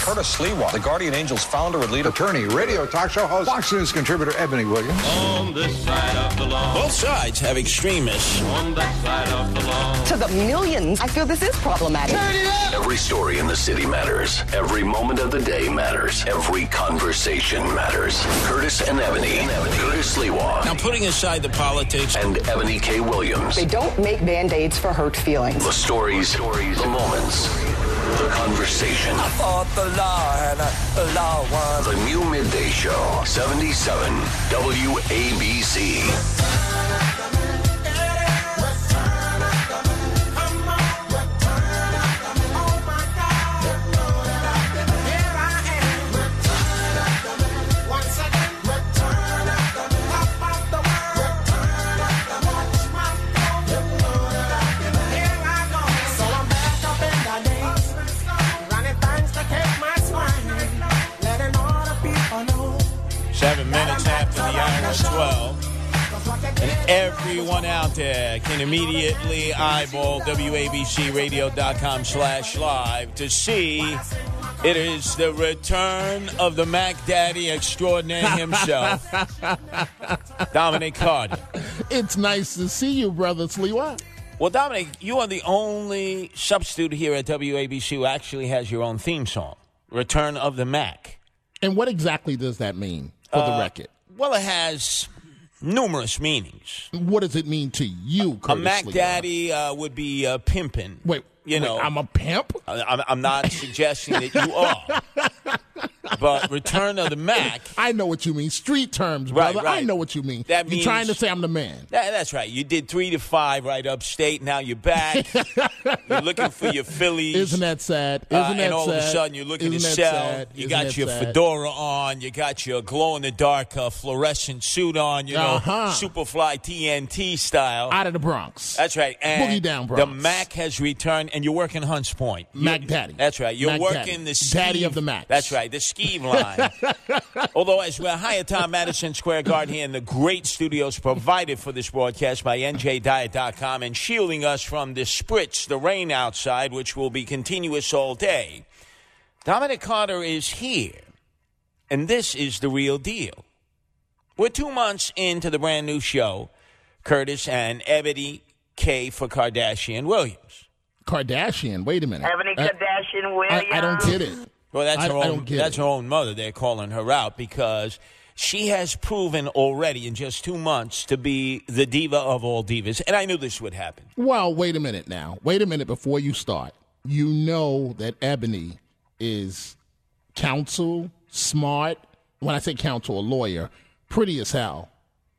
Curtis Sliwa, the Guardian Angels founder and leader. Attorney, radio talk show host, Fox News contributor Ebony Williams. On this side of the law. Both sides have extremists. On that side of the law. To the millions, I feel this is problematic. Every story in the city matters. Every moment of the day matters. Every conversation matters. Curtis and Ebony. Curtis Sliwa. Now, putting aside the politics. And Ebony K. Williams. They don't make Band-Aids for hurt feelings. The stories, the moments, the conversation. I fought the law and the law won. The new midday show, 77 WABC. 7 minutes after the hour of 12. And everyone out there can immediately eyeball WABCRadio.com/live to see it is the return of the Mac Daddy extraordinaire himself, Dominic Carter. It's nice to see you, Brother Sliwa. Well, Dominic, you are the only substitute here at WABC who actually has your own theme song, Return of the Mac. And what exactly does that mean for the record? Well, it has numerous meanings. What does it mean to you, Curtis A Mac Sliwa? Daddy would be pimping. Wait, I'm a pimp? I'm not suggesting that you are. But Return of the Mac. I know what you mean. Street terms, brother. Right. I know what you mean. That You're trying to say I'm the man. That's right. You did 3 to 5 right upstate. Now you're back. You're looking for your Phillies. Isn't that sad? Isn't that and all sad? of a sudden you're looking Isn't to that sell. sad? You Isn't got that your sad? fedora on. You got your glow-in-the-dark fluorescent suit on. You know, Superfly TNT style. Out of the Bronx. That's right. And Boogie down Bronx. the Mac has returned, and you're working Hunts Point. Mac Daddy. That's right. You're Mac working Daddy. the skeeve. Daddy of the Macs. That's right. The skeeve line. Although, as we're high atop Madison Square Garden here in the great studios provided for this broadcast by NJDiet.com and shielding us from the spritz, the rain outside, which will be continuous all day, Dominic Carter is here. And this is the real deal. We're 2 months into the brand new show, Curtis and Ebony K for Kardashian Williams. Kardashian? Wait a minute. Ebony Kardashian Williams. I don't get it. Well, that's her it. own mother. They're calling her out because she has proven already in just 2 months to be the diva of all divas. And I knew this would happen. Well, wait a minute now. Wait a minute before you start. You know that Ebony is counsel, smart. When I say counsel, a lawyer, pretty as hell.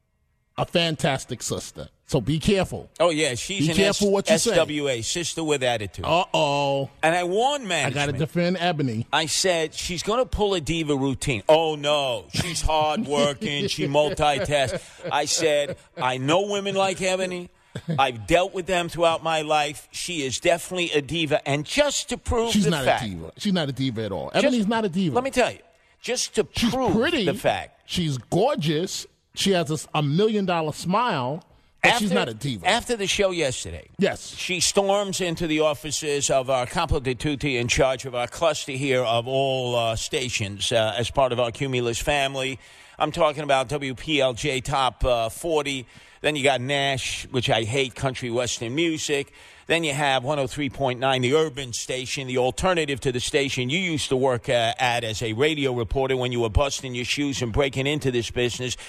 A fantastic sister. So be careful. Oh, yeah. She's be an careful what you say. SWA, sister with attitude. Uh-oh. And I warned management. I got to defend Ebony. I said, she's going to pull a diva routine. Oh, no. She's hardworking. She multitasks. I said, I know women like Ebony. I've dealt with them throughout my life. She is definitely a diva. And just to prove She's the not fact. a diva. She's not a diva at all. Ebony's not a diva. Let me tell you. Just to She's prove pretty. the fact. She's gorgeous. She has $1 million smile. But she's not a diva. After the show yesterday, yes, she storms into the offices of our Capo di Tutti in charge of our cluster here of all stations as part of our Cumulus family. I'm talking about WPLJ Top 40. Then you got Nash, which I hate, country western music. Then you have 103.9, the urban station, the alternative to the station you used to work at as a radio reporter when you were busting your shoes and breaking into this business,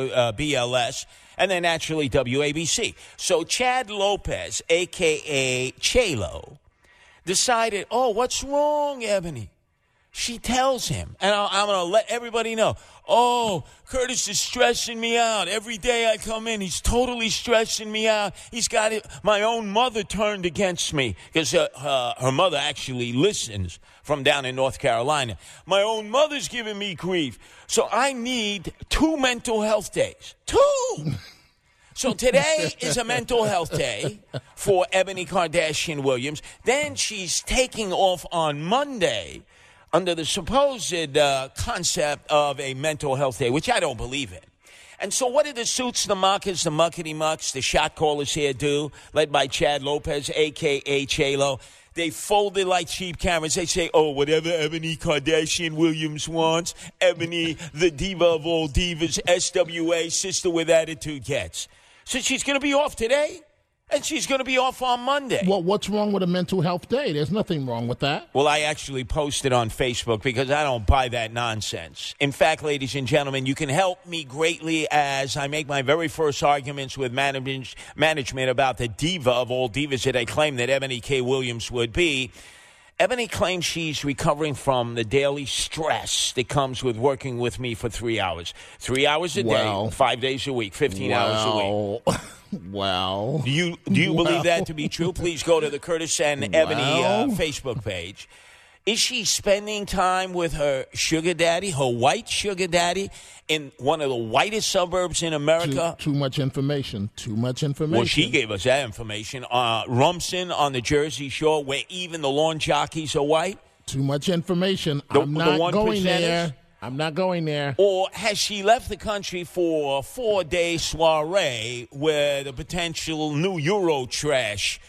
WBLS, and then naturally WABC. So Chad Lopez, a.k.a. Chelo, decided, oh, what's wrong, Ebony? She tells him, and I'm going to let everybody know, oh, Curtis is stressing me out. Every day I come in, he's totally stressing me out. He's got it. My own mother turned against me because her mother actually listens from down in North Carolina. My own mother's giving me grief. So I need 2 mental health days. 2! So today is a mental health day for Ebony Kardashian Williams. Then she's taking off on Monday under the supposed concept of a mental health day, which I don't believe in. And so what did the suits, the muckers, the muckety-mucks, the shot callers here do, led by Chad Lopez, a.k.a. Chelo? They fold it like cheap cameras. They say, oh, whatever Ebony Kardashian Williams wants, Ebony, the diva of all divas, SWA, sister with attitude, gets. So she's going to be off today, and she's going to be off on Monday. Well, what's wrong with a mental health day? There's nothing wrong with that. Well, I actually posted on Facebook because I don't buy that nonsense. In fact, ladies and gentlemen, you can help me greatly as I make my very first arguments with management about the diva of all divas that I claim that Ebony K. Williams would be. Ebony claims she's recovering from the daily stress that comes with working with me for 3 hours. 3 hours a day, 5 days a week, 15 hours a week. Well, do you believe that to be true? Please go to the Curtis and Ebony Facebook page. Is she spending time with her sugar daddy, her white sugar daddy, in one of the whitest suburbs in America? Too much information. Too much information. Well, she gave us that information. Rumson on the Jersey Shore, where even the lawn jockeys are white. Too much information. I'm not going there. I'm not going there. Or has she left the country for a 4-day soiree with a potential new Euro trash,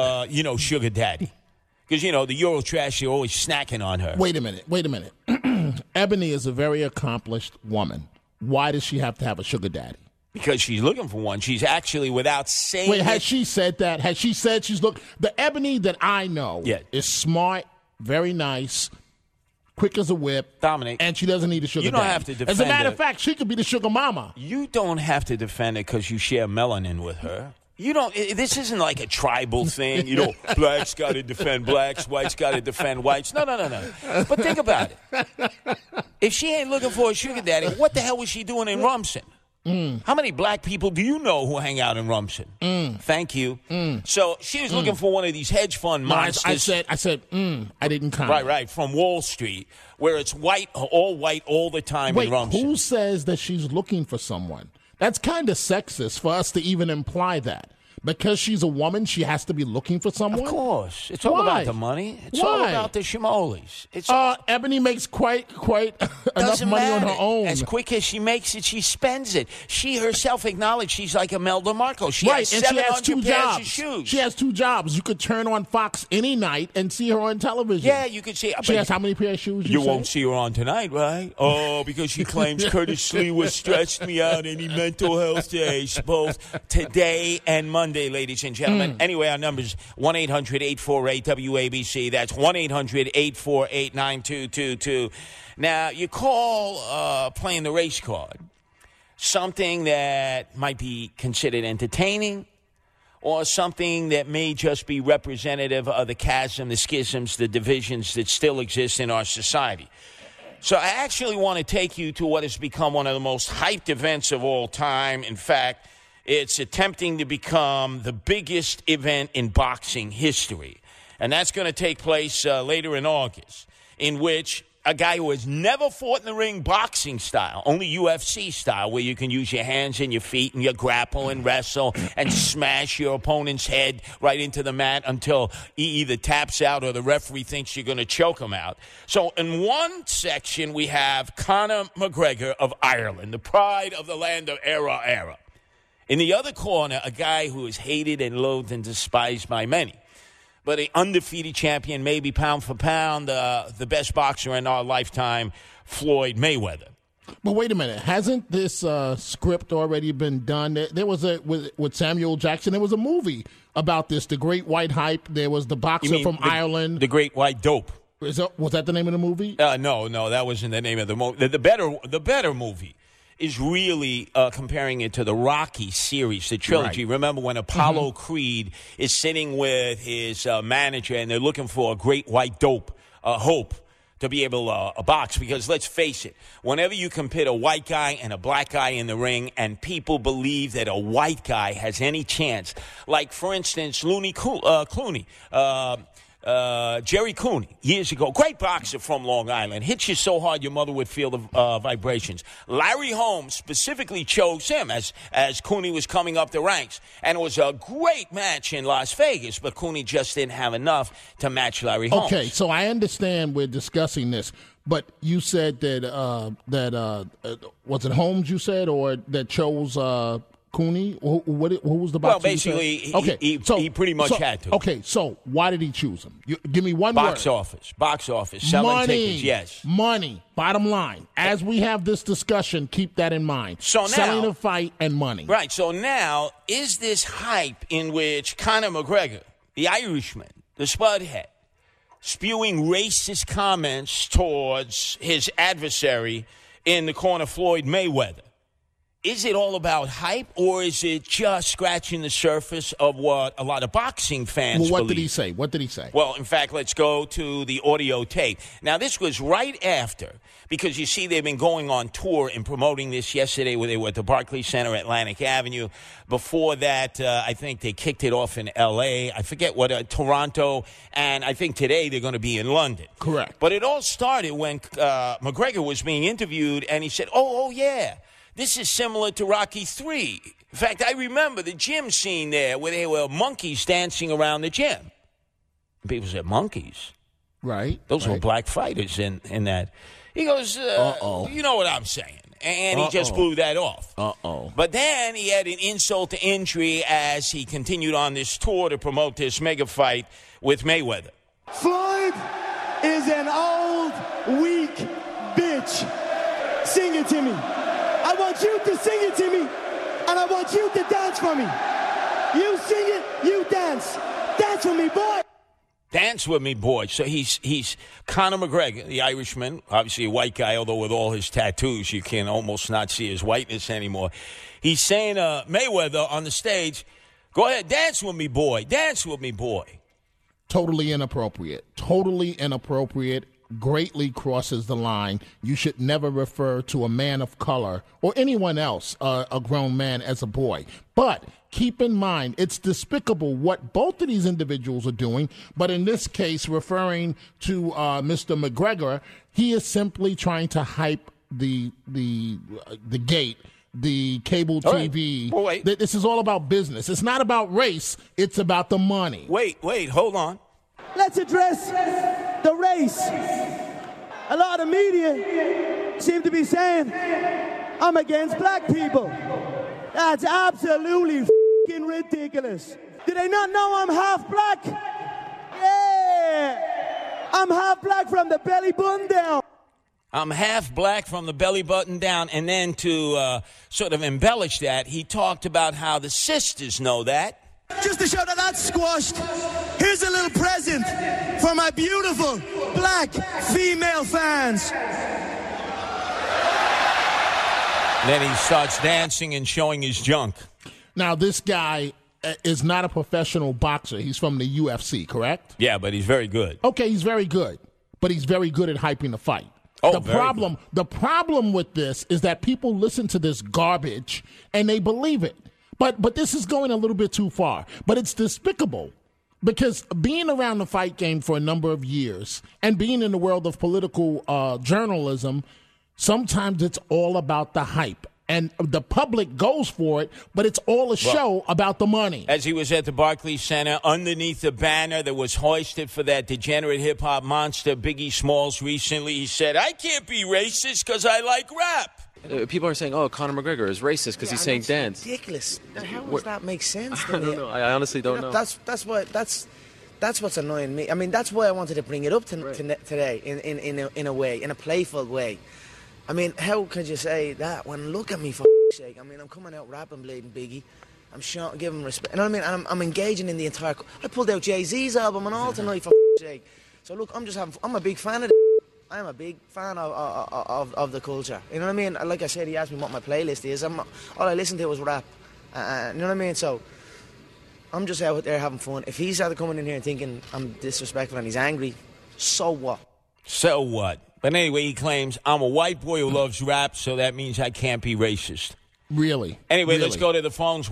sugar daddy? Because, the Euro trash, you're always snacking on her. Wait a minute. Ebony is a very accomplished woman. Why does she have to have a sugar daddy? Because she's looking for one. She's actually, without saying Wait, has she said that? Has she said she's looking? The Ebony that I know is smart, very nice, quick as a whip. Dominic. And she doesn't need a sugar daddy. You don't have to defend As a matter of fact, she could be the sugar mama. You don't have to defend it because you share melanin with her. You don't. This isn't like a tribal thing. Blacks got to defend blacks, whites got to defend whites. No. But think about it. If she ain't looking for a sugar daddy, what the hell was she doing in Rumson? How many black people do you know who hang out in Rumson? Thank you. So she was looking for one of these hedge fund monsters. I said, I didn't comment. Right, from Wall Street, where it's white all the time in Rumson. Who says that she's looking for someone? That's kind of sexist for us to even imply that. Because she's a woman, she has to be looking for someone? Of course. It's all about the money. It's all about the shimoles. Ebony makes quite enough money on her own. As quick as she makes it, she spends it. She herself acknowledged she's like Imelda Marcos. She has 700 pairs of shoes. She has 2 jobs. You could turn on Fox any night and see her on television. Yeah, you could see. She has how many pairs of shoes? You won't see her on tonight, right? Oh, because she claims Curtis Lee was stressed me out any mental health days, both today and Monday. Ladies and gentlemen. Anyway, our number is 1-800-848-WABC. That's 1-800-848-9222. Now, you call playing the race card something that might be considered entertaining or something that may just be representative of the chasm, the schisms, the divisions that still exist in our society. So I actually want to take you to what has become one of the most hyped events of all time. In fact, it's attempting to become the biggest event in boxing history. And that's going to take place later in August, in which a guy who has never fought in the ring boxing style, only UFC style, where you can use your hands and your feet and you grapple and wrestle and smash your opponent's head right into the mat until he either taps out or the referee thinks you're going to choke him out. So in one section, we have Conor McGregor of Ireland, the pride of the land of era. In the other corner, a guy who is hated and loathed and despised by many, but an undefeated champion, maybe pound for pound, the best boxer in our lifetime, Floyd Mayweather. But wait a minute. Hasn't this script already been done? There was with Samuel Jackson, there was a movie about this, The Great White Hype. There was the boxer from Ireland. The Great White Dope. Was that the name of the movie? No, that wasn't the name of the movie. The better movie is really comparing it to the Rocky series, the trilogy. Right. Remember when Apollo Creed is sitting with his manager and they're looking for a great white dope, Hope, to be able to box. Because let's face it, whenever you can pit a white guy and a black guy in the ring and people believe that a white guy has any chance, like, for instance, Clooney, Jerry Cooney, years ago, great boxer from Long Island, hits you so hard your mother would feel the vibrations. Larry Holmes specifically chose him as Cooney was coming up the ranks, and it was a great match in Las Vegas, but Cooney just didn't have enough to match Larry Holmes. Okay, so I understand we're discussing this, but you said that was it Holmes you said, or that chose Cooney? Who was the boxer? Well, basically, he pretty much had to. Okay, so why did he choose him? Give me one Box word. Box office. Selling tickets, yes. Money. Bottom line. As we have this discussion, keep that in mind. So now, selling a fight and money. Right. So now, is this hype in which Conor McGregor, the Irishman, the Spudhead, spewing racist comments towards his adversary in the corner, Floyd Mayweather, is it all about hype, or is it just scratching the surface of what a lot of boxing fans believe? What did he say? Well, in fact, let's go to the audio tape. Now, this was right after, because you see they've been going on tour and promoting this yesterday where they were at the Barclays Center, Atlantic Avenue. Before that, I think they kicked it off in L.A., I forget what, Toronto, and I think today they're going to be in London. Correct. But it all started when McGregor was being interviewed, and he said, oh, yeah. This is similar to Rocky III. In fact, I remember the gym scene there where there were monkeys dancing around the gym. People said, monkeys? Right. Those were black fighters in that. He goes, you know what I'm saying. And he just blew that off. But then he had an insult to injury as he continued on this tour to promote this mega fight with Mayweather. Floyd is an old, weak bitch. Sing it to me. I want you to sing it to me, and I want you to dance for me. You sing it, you dance. Dance with me, boy. Dance with me, boy. So he's Conor McGregor, the Irishman, obviously a white guy, although with all his tattoos, you can almost not see his whiteness anymore. He's saying, Mayweather on the stage, go ahead, dance with me, boy. Dance with me, boy. Totally inappropriate. Greatly crosses the line. You should never refer to a man of color or anyone else, a grown man, as a boy. But keep in mind, it's despicable what both of these individuals are doing. But in this case, referring to Mr. McGregor, he is simply trying to hype the gate, the cable TV. Well, wait. This is all about business. It's not about race. It's about the money. Wait, hold on. Let's address the race. A lot of media seem to be saying I'm against black people. That's absolutely f***ing ridiculous. Do they not know I'm half black? Yeah! I'm half black from the belly button down. I'm half black from the belly button down. And then to sort of embellish that, he talked about how the sisters know that. Just to show that that's squashed, here's a little present for my beautiful black female fans. Then he starts dancing and showing his junk. Now, this guy is not a professional boxer. He's from the UFC, correct? Yeah, but he's very good. Okay, he's very good. But he's very good at hyping the fight. Oh, the problem with this is that people listen to this garbage and they believe it. But this is going a little bit too far. But it's despicable because being around the fight game for a number of years and being in the world of political journalism, sometimes it's all about the hype. And the public goes for it, but it's all a show about the money. As he was at the Barclays Center, underneath the banner that was hoisted for that degenerate hip-hop monster, Biggie Smalls, recently, he said, I can't be racist because I like rap. People are saying, Conor McGregor is racist because he's saying dance. Ridiculous. How does that make sense? I don't know. I honestly don't know. That's what's annoying me. I mean, that's why I wanted to bring it up today in a way, in a playful way. I mean, how could you say that when look at me for sake? I mean, I'm coming out rapping, bleeding Biggie. I'm showing, giving respect. And I mean, I'm engaging in the entire. I pulled out Jay-Z's album and all tonight for sake. So look, I'm a big fan of. I'm a big fan of the culture. You know what I mean? Like I said, he asked me what my playlist is. All I listened to was rap. You know what I mean? So I'm just out there having fun. If he's out coming in here and thinking I'm disrespectful and he's angry, so what? So what? But anyway, he claims, I'm a white boy who loves rap, so that means I can't be racist. Really? Anyway, really? Let's go to the phones,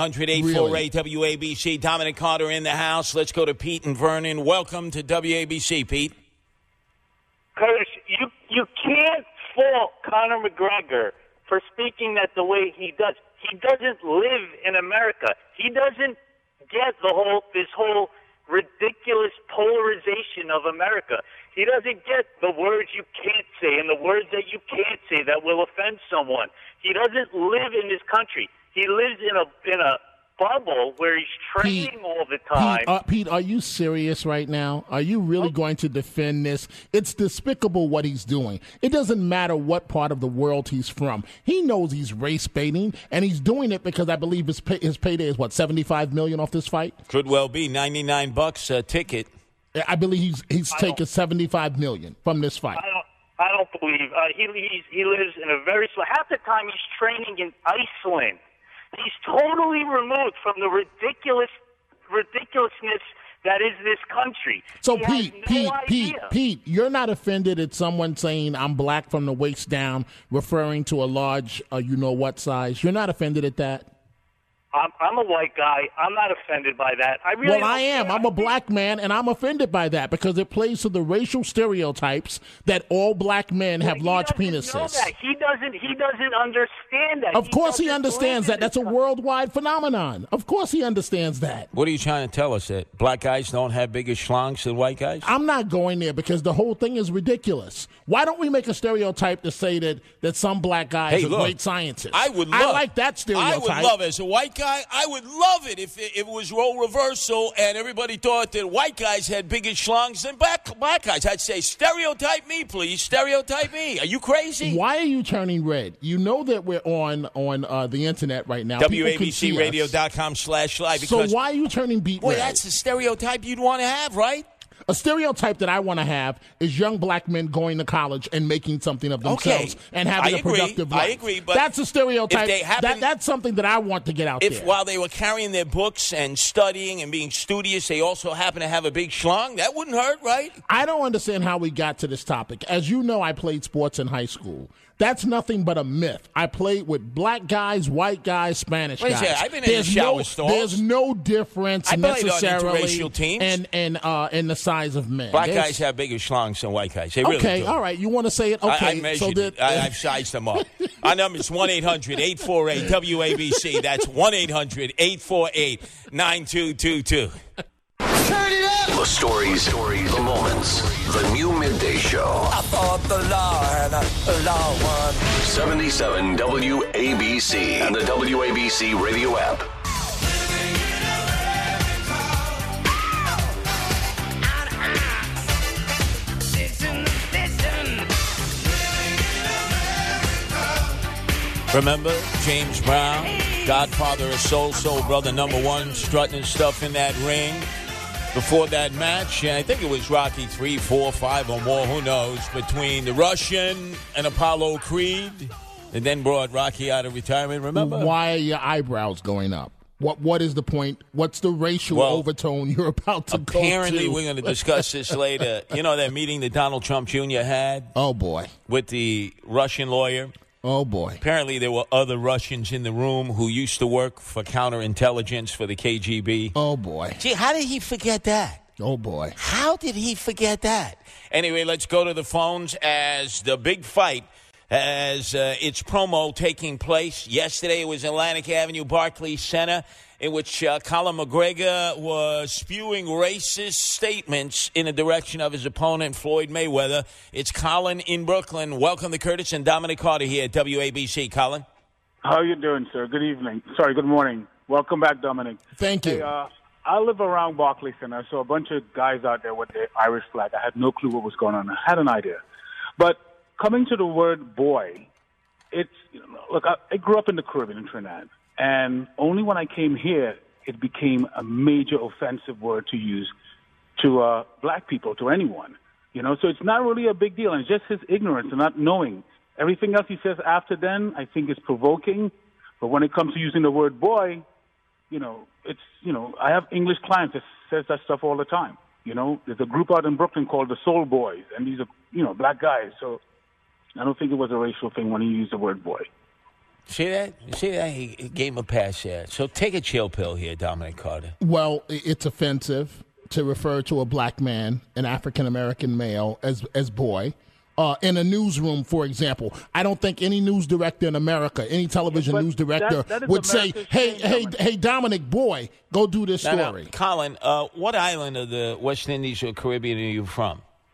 1-800-848-WABC. Dominic Carter in the house. Let's go to Pete and Vernon. Welcome to WABC, Pete. Curtis, you can't fault Conor McGregor for speaking that the way he does. He doesn't live in America. He doesn't get this whole ridiculous polarization of America. He doesn't get the words you can't say and the words that you can't say that will offend someone. He doesn't live in this country. He lives in a bubble where he's training all the time. Pete, are you serious right now? Are you really going to defend this? It's despicable what he's doing. It doesn't matter what part of the world he's from. He knows he's race baiting, and he's doing it because I believe his payday is, what, $75 million off this fight? Could well be $99 a ticket. I believe he's taking $75 million from this fight. I don't believe he lives in a very slow. Half the time he's training in Iceland. He's totally removed from the ridiculousness that is this country. So Pete, you're not offended at someone saying I'm black from the waist down, referring to a large, you-know-what size? You're not offended at that? I'm a white guy. I'm not offended by that. I am. I'm a black man, and I'm offended by that because it plays to the racial stereotypes that all black men have large penises. Know that. He doesn't understand that. Of course he understands that. That's a worldwide phenomenon. Of course he understands that. What are you trying to tell us, that black guys don't have bigger schlongs than white guys? I'm not going there because the whole thing is ridiculous. Why don't we make a stereotype to say that some black guys are great scientists? I like that stereotype. I would love it. As a white guy, I would love it if it was role reversal and everybody thought that white guys had bigger schlongs than black guys. I'd say, stereotype me, please. Stereotype me. Are you crazy? Why are you turning red? You know that we're on the internet right now. WABCRadio.com/live. So why are you turning beet red? Well, that's the stereotype you'd want to have, right? A stereotype that I want to have is young black men going to college and making something of themselves and having a productive life. I agree, but that's a stereotype. That's something that I want to get out there. If while they were carrying their books and studying and being studious, they also happen to have a big schlong, that wouldn't hurt, right? I don't understand how we got to this topic. As you know, I played sports in high school. That's nothing but a myth. I played with black guys, white guys, Spanish guys. I've been in the shower stalls. There's no difference necessarily in the size of men. Black guys have bigger schlongs than white guys. They really do. All right. You want to say it? Okay. I measured it. I've sized them up. Our number is 1-800-848-WABC. That's 1-800-848-9222. Turn it up! The stories, the moments, the new midday show. I thought the law had a law won. 77 WABC and the WABC radio app. Remember James Brown, Godfather of Soul Brother #1, strutting his stuff in that ring before that match, and I think it was Rocky 3, 4, 5 or more, who knows, between the Russian and Apollo Creed, and then brought Rocky out of retirement, remember? Why are your eyebrows going up? What is the point? What's the racial overtone you're about to go to? Apparently, we're going to discuss this later. You know that meeting that Donald Trump Jr. had? Oh, boy. With the Russian lawyer? Oh, boy. Apparently, there were other Russians in the room who used to work for counterintelligence for the KGB. Oh, boy. Gee, how did he forget that? Oh, boy. How did he forget that? Anyway, let's go to the phones as the big fight has its promo taking place. Yesterday, it was Atlantic Avenue, Barclays Center, in which Colin McGregor was spewing racist statements in the direction of his opponent, Floyd Mayweather. It's Colin in Brooklyn. Welcome to Curtis and Dominic Carter here at WABC. Colin? How are you doing, sir? Good evening. Sorry, good morning. Welcome back, Dominic. Thank you. Hey, I live around Barclays Center. I saw a bunch of guys out there with the Irish flag. I had no clue what was going on. I had an idea. But coming to the word boy, look, I grew up in the Caribbean, in Trinidad. And only when I came here, it became a major offensive word to use to black people, to anyone. So it's not really a big deal. And it's just his ignorance and not knowing. Everything else he says after then, I think is provoking. But when it comes to using the word boy, I have English clients that says that stuff all the time. There's a group out in Brooklyn called the Soul Boys, and these are, black guys. So I don't think it was a racial thing when he used the word boy. See that? He gave him a pass there. So take a chill pill here, Dominic Carter. Well, it's offensive to refer to a black man, an African-American male, as boy. In a newsroom, for example, I don't think any news director in America, any television news director would say, hey, Dominic, boy, go do this story. Colin, what island of the West Indies or Caribbean are you from?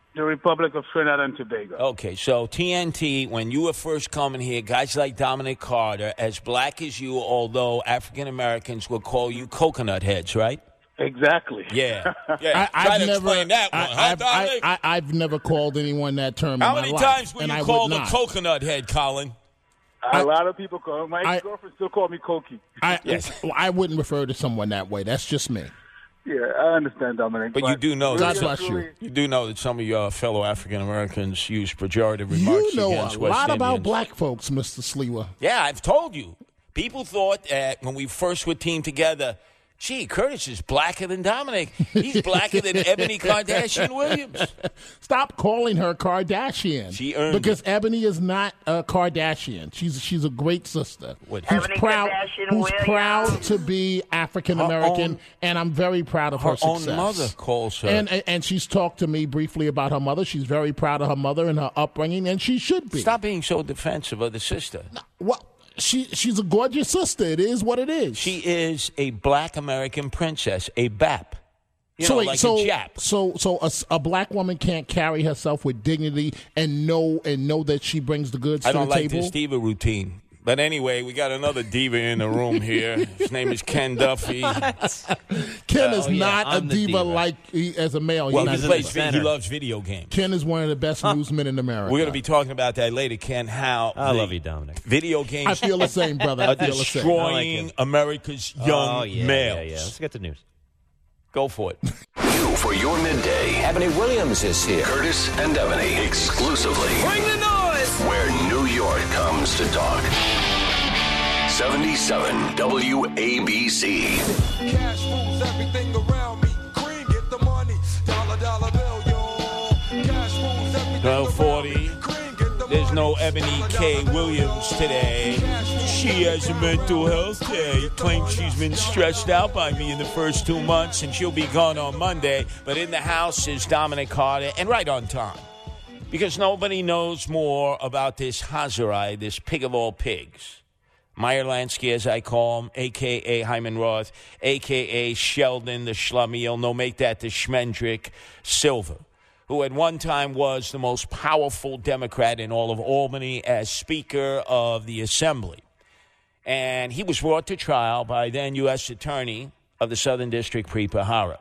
The Republic of Trinidad and Tobago. Okay, so TNT, when you were first coming here, guys like Dominic Carter, as black as you, although African Americans will call you coconut heads, right? Exactly. Yeah. Try to explain that one, Dominic? I've never called anyone that term How in my many life. times were and you I called would a not. coconut head, Colin? A lot of people call my ex-girlfriend still call me Cokie. I wouldn't refer to someone that way. That's just me. Yeah, I understand, Dominic. But you do know God that bless you. You do know that some of your fellow African Americans use pejorative remarks You know against a West lot about Indians. black folks, Mr. Sliwa. Yeah, I've told you. People thought that when we first were teamed together, gee, Curtis is blacker than Dominic. He's blacker than Ebony Kardashian Williams. Stop calling her Kardashian. She earned because Ebony is not a Kardashian. She's a great sister. Who's proud to be African American, and I'm very proud of her success. Her own mother calls her. And she's talked to me briefly about her mother. She's very proud of her mother and her upbringing, and she should be. Stop being so defensive of the sister. Well, she's a gorgeous sister. It is what it is. She is a black American princess, a BAP. A Jap. So a black woman can't carry herself with dignity and know that she brings the goods to the table? I don't like this diva routine. But anyway, we got another diva in the room here. His name is Ken Duffy. Ken is not a diva like as a male. Well, he loves video games. Ken is one of the best newsmen in America. We're going to be talking about that later, Ken, how I love you, Dominic. Video games I feel the same, brother. I feel destroying America's young males. Yeah. Let's get the news. Go for it. For your midday, Ebony Williams is here. Curtis and Ebony exclusively. Bring the noise! Where New York comes to talk. 77 WABC. Cash rules everything around me. Green, get the money. Dollar bill, yo. Cash rules everything 12:40. There's no Ebony K. Williams today. She has a mental health day. Claims she's been stressed out by me in the first 2 months, and she'll be gone on Monday. But in the house is Dominic Carter, and right on time. Because nobody knows more about this Hazarai, this pig of all pigs. Meyer Lansky, as I call him, a.k.a. Hyman Roth, a.k.a. Sheldon the Schlemiel, no, make that the Schmendrick Silver, who at one time was the most powerful Democrat in all of Albany as Speaker of the Assembly. And he was brought to trial by then U.S. Attorney of the Southern District, Preet Bharara.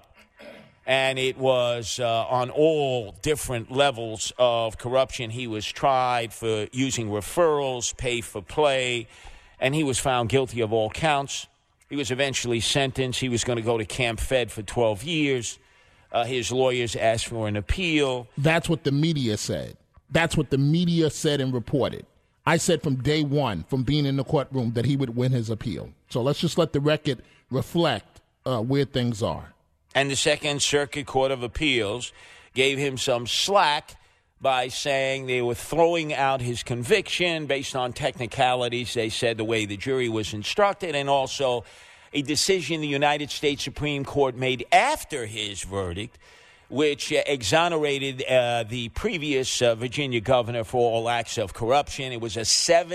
And it was on all different levels of corruption. He was tried for using referrals, pay for play, and he was found guilty of all counts. He was eventually sentenced. He was going to go to Camp Fed for 12 years. His lawyers asked for an appeal. That's what the media said. That's what the media said and reported. I said from day one, from being in the courtroom, that he would win his appeal. So let's just let the record reflect where things are. And the Second Circuit Court of Appeals gave him some slack by saying they were throwing out his conviction based on technicalities. They said the way the jury was instructed, and also a decision the United States Supreme Court made after his verdict, which exonerated the previous Virginia governor for all acts of corruption. It was a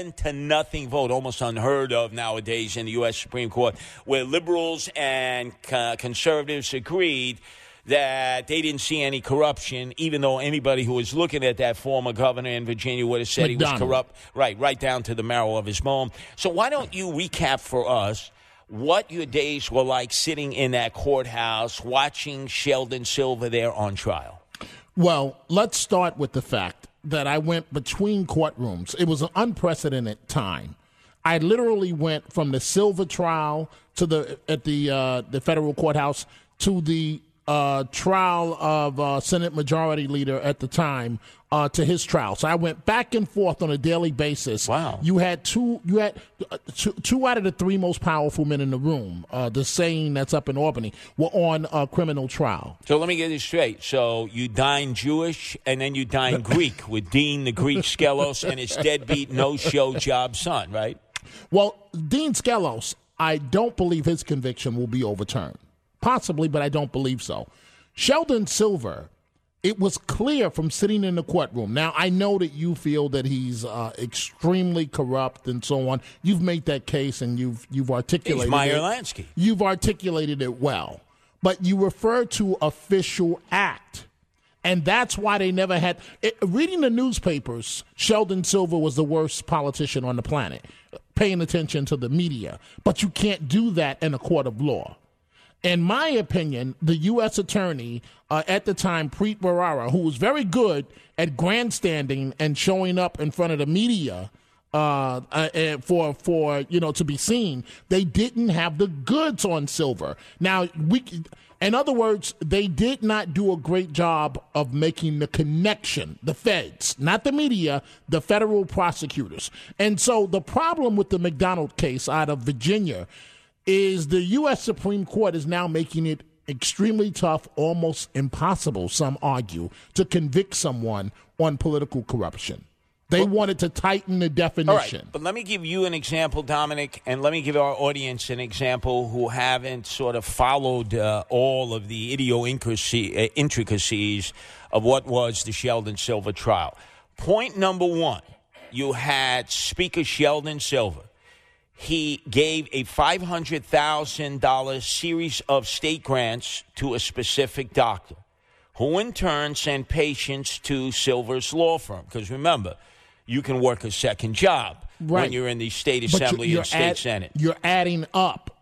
7-0 vote, almost unheard of nowadays in the U.S. Supreme Court, where liberals and conservatives agreed that they didn't see any corruption, even though anybody who was looking at that former governor in Virginia would have said he was corrupt, right down to the marrow of his bone. So why don't you recap for us what your days were like sitting in that courthouse, watching Sheldon Silver there on trial? Well, let's start with the fact that I went between courtrooms. It was an unprecedented time. I literally went from the Silver trial to the federal courthouse to the trial of Senate Majority Leader at the time to his trial. So I went back and forth on a daily basis. Wow. You had two out of the three most powerful men in the room, the saying that's up in Albany, were on a criminal trial. So let me get this straight. So you dine Jewish and then you dine Greek with Dean the Greek Skelos and his deadbeat no-show job son, right? Well, Dean Skelos, I don't believe his conviction will be overturned. Possibly, but I don't believe so. Sheldon Silver, it was clear from sitting in the courtroom. Now, I know that you feel that he's extremely corrupt and so on. You've made that case and you've articulated it. He's Meyer Lansky. You've articulated it well. But you refer to official act. And that's why they never had reading the newspapers, Sheldon Silver was the worst politician on the planet, paying attention to the media. But you can't do that in a court of law. In my opinion, the U.S. attorney at the time, Preet Bharara, who was very good at grandstanding and showing up in front of the media for to be seen, they didn't have the goods on Silver. Now, in other words, they did not do a great job of making the connection, the feds, not the media, the federal prosecutors. And so the problem with the McDonald case out of Virginia is the U.S. Supreme Court is now making it extremely tough, almost impossible, some argue, to convict someone on political corruption. They wanted to tighten the definition. All right, but let me give you an example, Dominic, and let me give our audience an example who haven't sort of followed all of the intricacies of what was the Sheldon Silver trial. Point number one, you had Speaker Sheldon Silver. He gave a $500,000 series of state grants to a specific doctor, who in turn sent patients to Silver's law firm. Because remember, you can work a second job when you're in the state assembly and state senate. You're adding up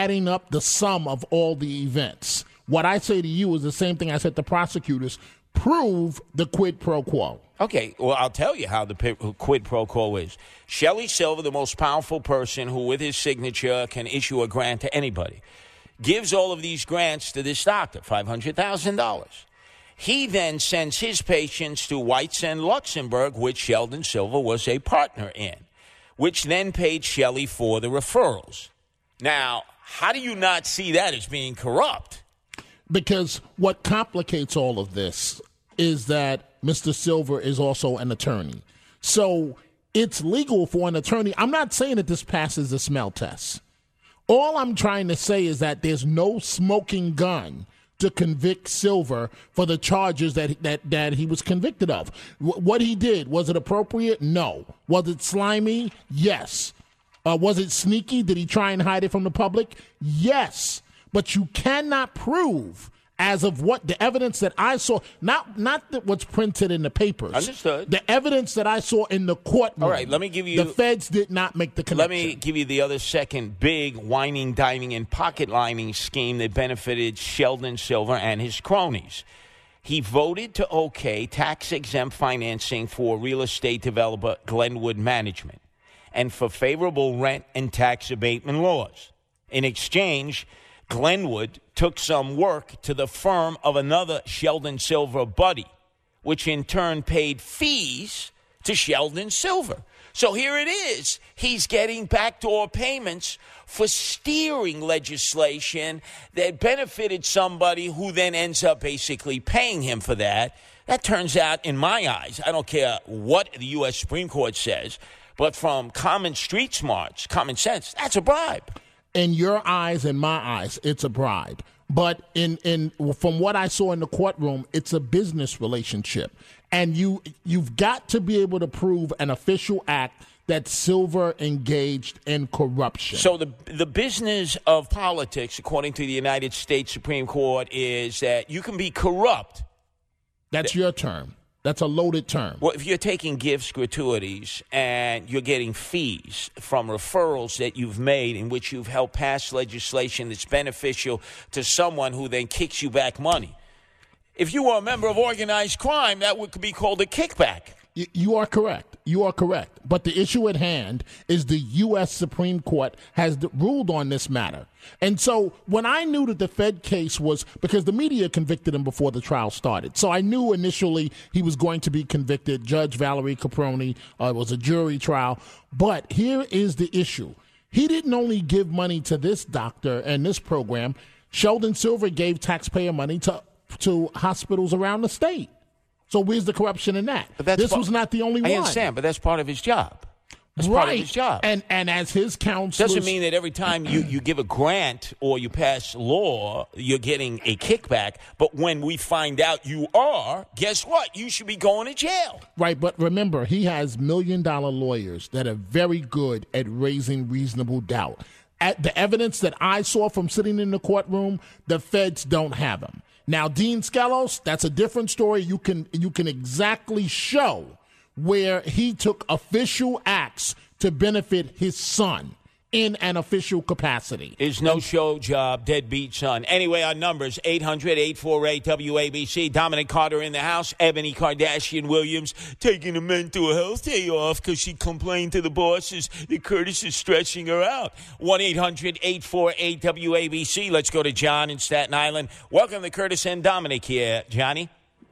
the sum of all the events. What I say to you is the same thing I said to prosecutors. Prove the quid pro quo. Okay, well, I'll tell you how the quid pro quo is. Shelley Silver, the most powerful person who, with his signature, can issue a grant to anybody, gives all of these grants to this doctor, $500,000. He then sends his patients to Weitz and Luxembourg, which Sheldon Silver was a partner in, which then paid Shelley for the referrals. Now, how do you not see that as being corrupt? Because what complicates all of this is that Mr. Silver is also an attorney. So it's legal for an attorney. I'm not saying that this passes the smell test. All I'm trying to say is that there's no smoking gun to convict Silver for the charges that he was convicted of. What he did, was it appropriate? No. Was it slimy? Yes. Was it sneaky? Did he try and hide it from the public? Yes. But you cannot prove, as of what the evidence that I saw, not what's printed in the papers. Understood. The evidence that I saw in the courtroom. All right, let me give you. The feds did not make the connection. Let me give you the other second big whining, dining, and pocket lining scheme that benefited Sheldon Silver and his cronies. He voted to okay tax-exempt financing for real estate developer Glenwood Management and for favorable rent and tax abatement laws. In exchange, Glenwood took some work to the firm of another Sheldon Silver buddy, which in turn paid fees to Sheldon Silver. So here it is. He's getting backdoor payments for steering legislation that benefited somebody who then ends up basically paying him for that. That turns out, in my eyes, I don't care what the U.S. Supreme Court says, but from common street smarts, common sense, that's a bribe. In your eyes and my eyes, it's a bribe. But from what I saw in the courtroom, it's a business relationship. And you've got to be able to prove an official act that Silver engaged in corruption. So the business of politics, according to the United States Supreme Court, is that you can be corrupt. That's your term. That's a loaded term. Well, if you're taking gifts, gratuities, and you're getting fees from referrals that you've made in which you've helped pass legislation that's beneficial to someone who then kicks you back money. If you were a member of organized crime, that would be called a kickback. You are correct. You are correct. But the issue at hand is the U.S. Supreme Court has ruled on this matter. And so when I knew that the Fed case was, because the media convicted him before the trial started. So I knew initially he was going to be convicted. Judge Valerie Caproni, it was a jury trial. But here is the issue. He didn't only give money to this doctor and this program. Sheldon Silver gave taxpayer money to hospitals around the state. So where's the corruption in that? This was not the only one. I understand, but that's part of his job. That's right. Part of his job. And as his counsel doesn't mean that every time you give a grant or you pass law, you're getting a kickback. But when we find out you are, guess what? You should be going to jail. Right, but remember, he has $1 million lawyers that are very good at raising reasonable doubt. At the evidence that I saw from sitting in the courtroom, the feds don't have him. Now, Dean Skelos, that's a different story. You can exactly show where he took official acts to benefit his son in an official capacity. His no-show job, deadbeat son. Anyway, our numbers, 800-848-WABC. Dominic Carter in the house. Ebony Kardashian-Williams taking a mental health day off because she complained to the bosses that Curtis is stressing her out. 1-800-848-WABC. Let's go to John in Staten Island. Welcome to Curtis and Dominic here. Johnny?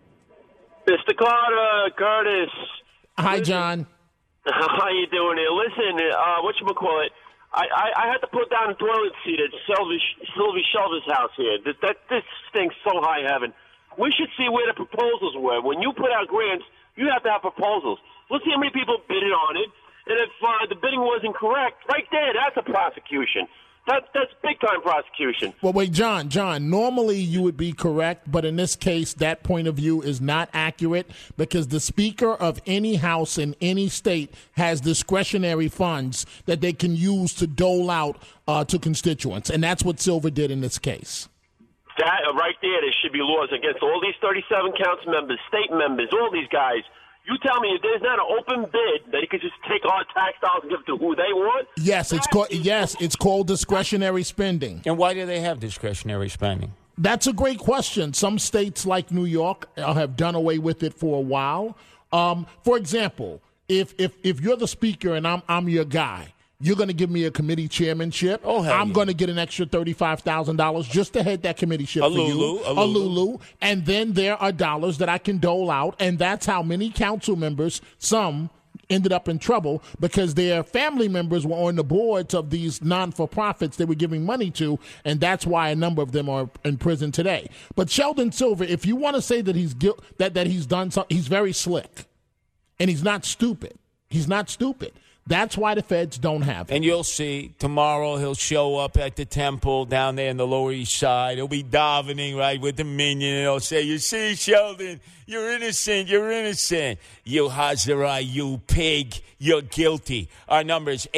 Mr. Carter, Curtis. Hi, John. How you doing here? Listen, whatchamacallit, I had to put down a toilet seat at Sylvie Shelver's house here. This stinks so high heaven. We should see where the proposals were. When you put out grants, you have to have proposals. Let's see how many people bidded on it. And if the bidding wasn't correct, right there, that's a prosecution. That's big-time prosecution. Well, wait, John, normally you would be correct, but in this case, that point of view is not accurate because the Speaker of any house in any state has discretionary funds that they can use to dole out to constituents, and that's what Silver did in this case. That right there should be laws against all these 37 council members, state members, all these guys. You tell me if there's not an open bid that you could just take our tax dollars and give it to who they want? Yes, it's called discretionary spending. And why do they have discretionary spending? That's a great question. Some states like New York have done away with it for a while. For example, if you're the speaker and I'm your guy, you're going to give me a committee chairmanship. I'm going to get an extra $35,000 just to head that committee ship for you. A Lulu. And then there are dollars that I can dole out. And that's how many council members, some ended up in trouble because their family members were on the boards of these non-for-profits they were giving money to. And that's why a number of them are in prison today. But Sheldon Silver, if you want to say that he's done something, he's very slick. And he's not stupid. He's not stupid. That's why the feds don't have it. And you'll see tomorrow he'll show up at the temple down there in the Lower East Side. He'll be davening, right, with the minion, and he'll say, you see, Sheldon, you're innocent, you're innocent. You Hazarai, you pig, you're guilty. Our number is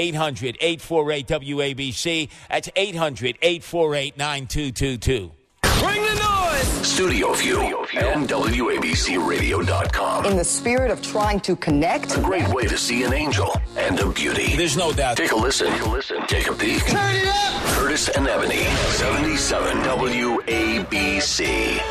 800-848-WABC. That's 800-848-9222. Bring the noise! Studio View and WABCRadio.com. In the spirit of trying to connect. A great way to see an angel and a beauty. There's no doubt. Take a listen. Take a peek. Turn it up! Curtis and Ebony, 77 WABC.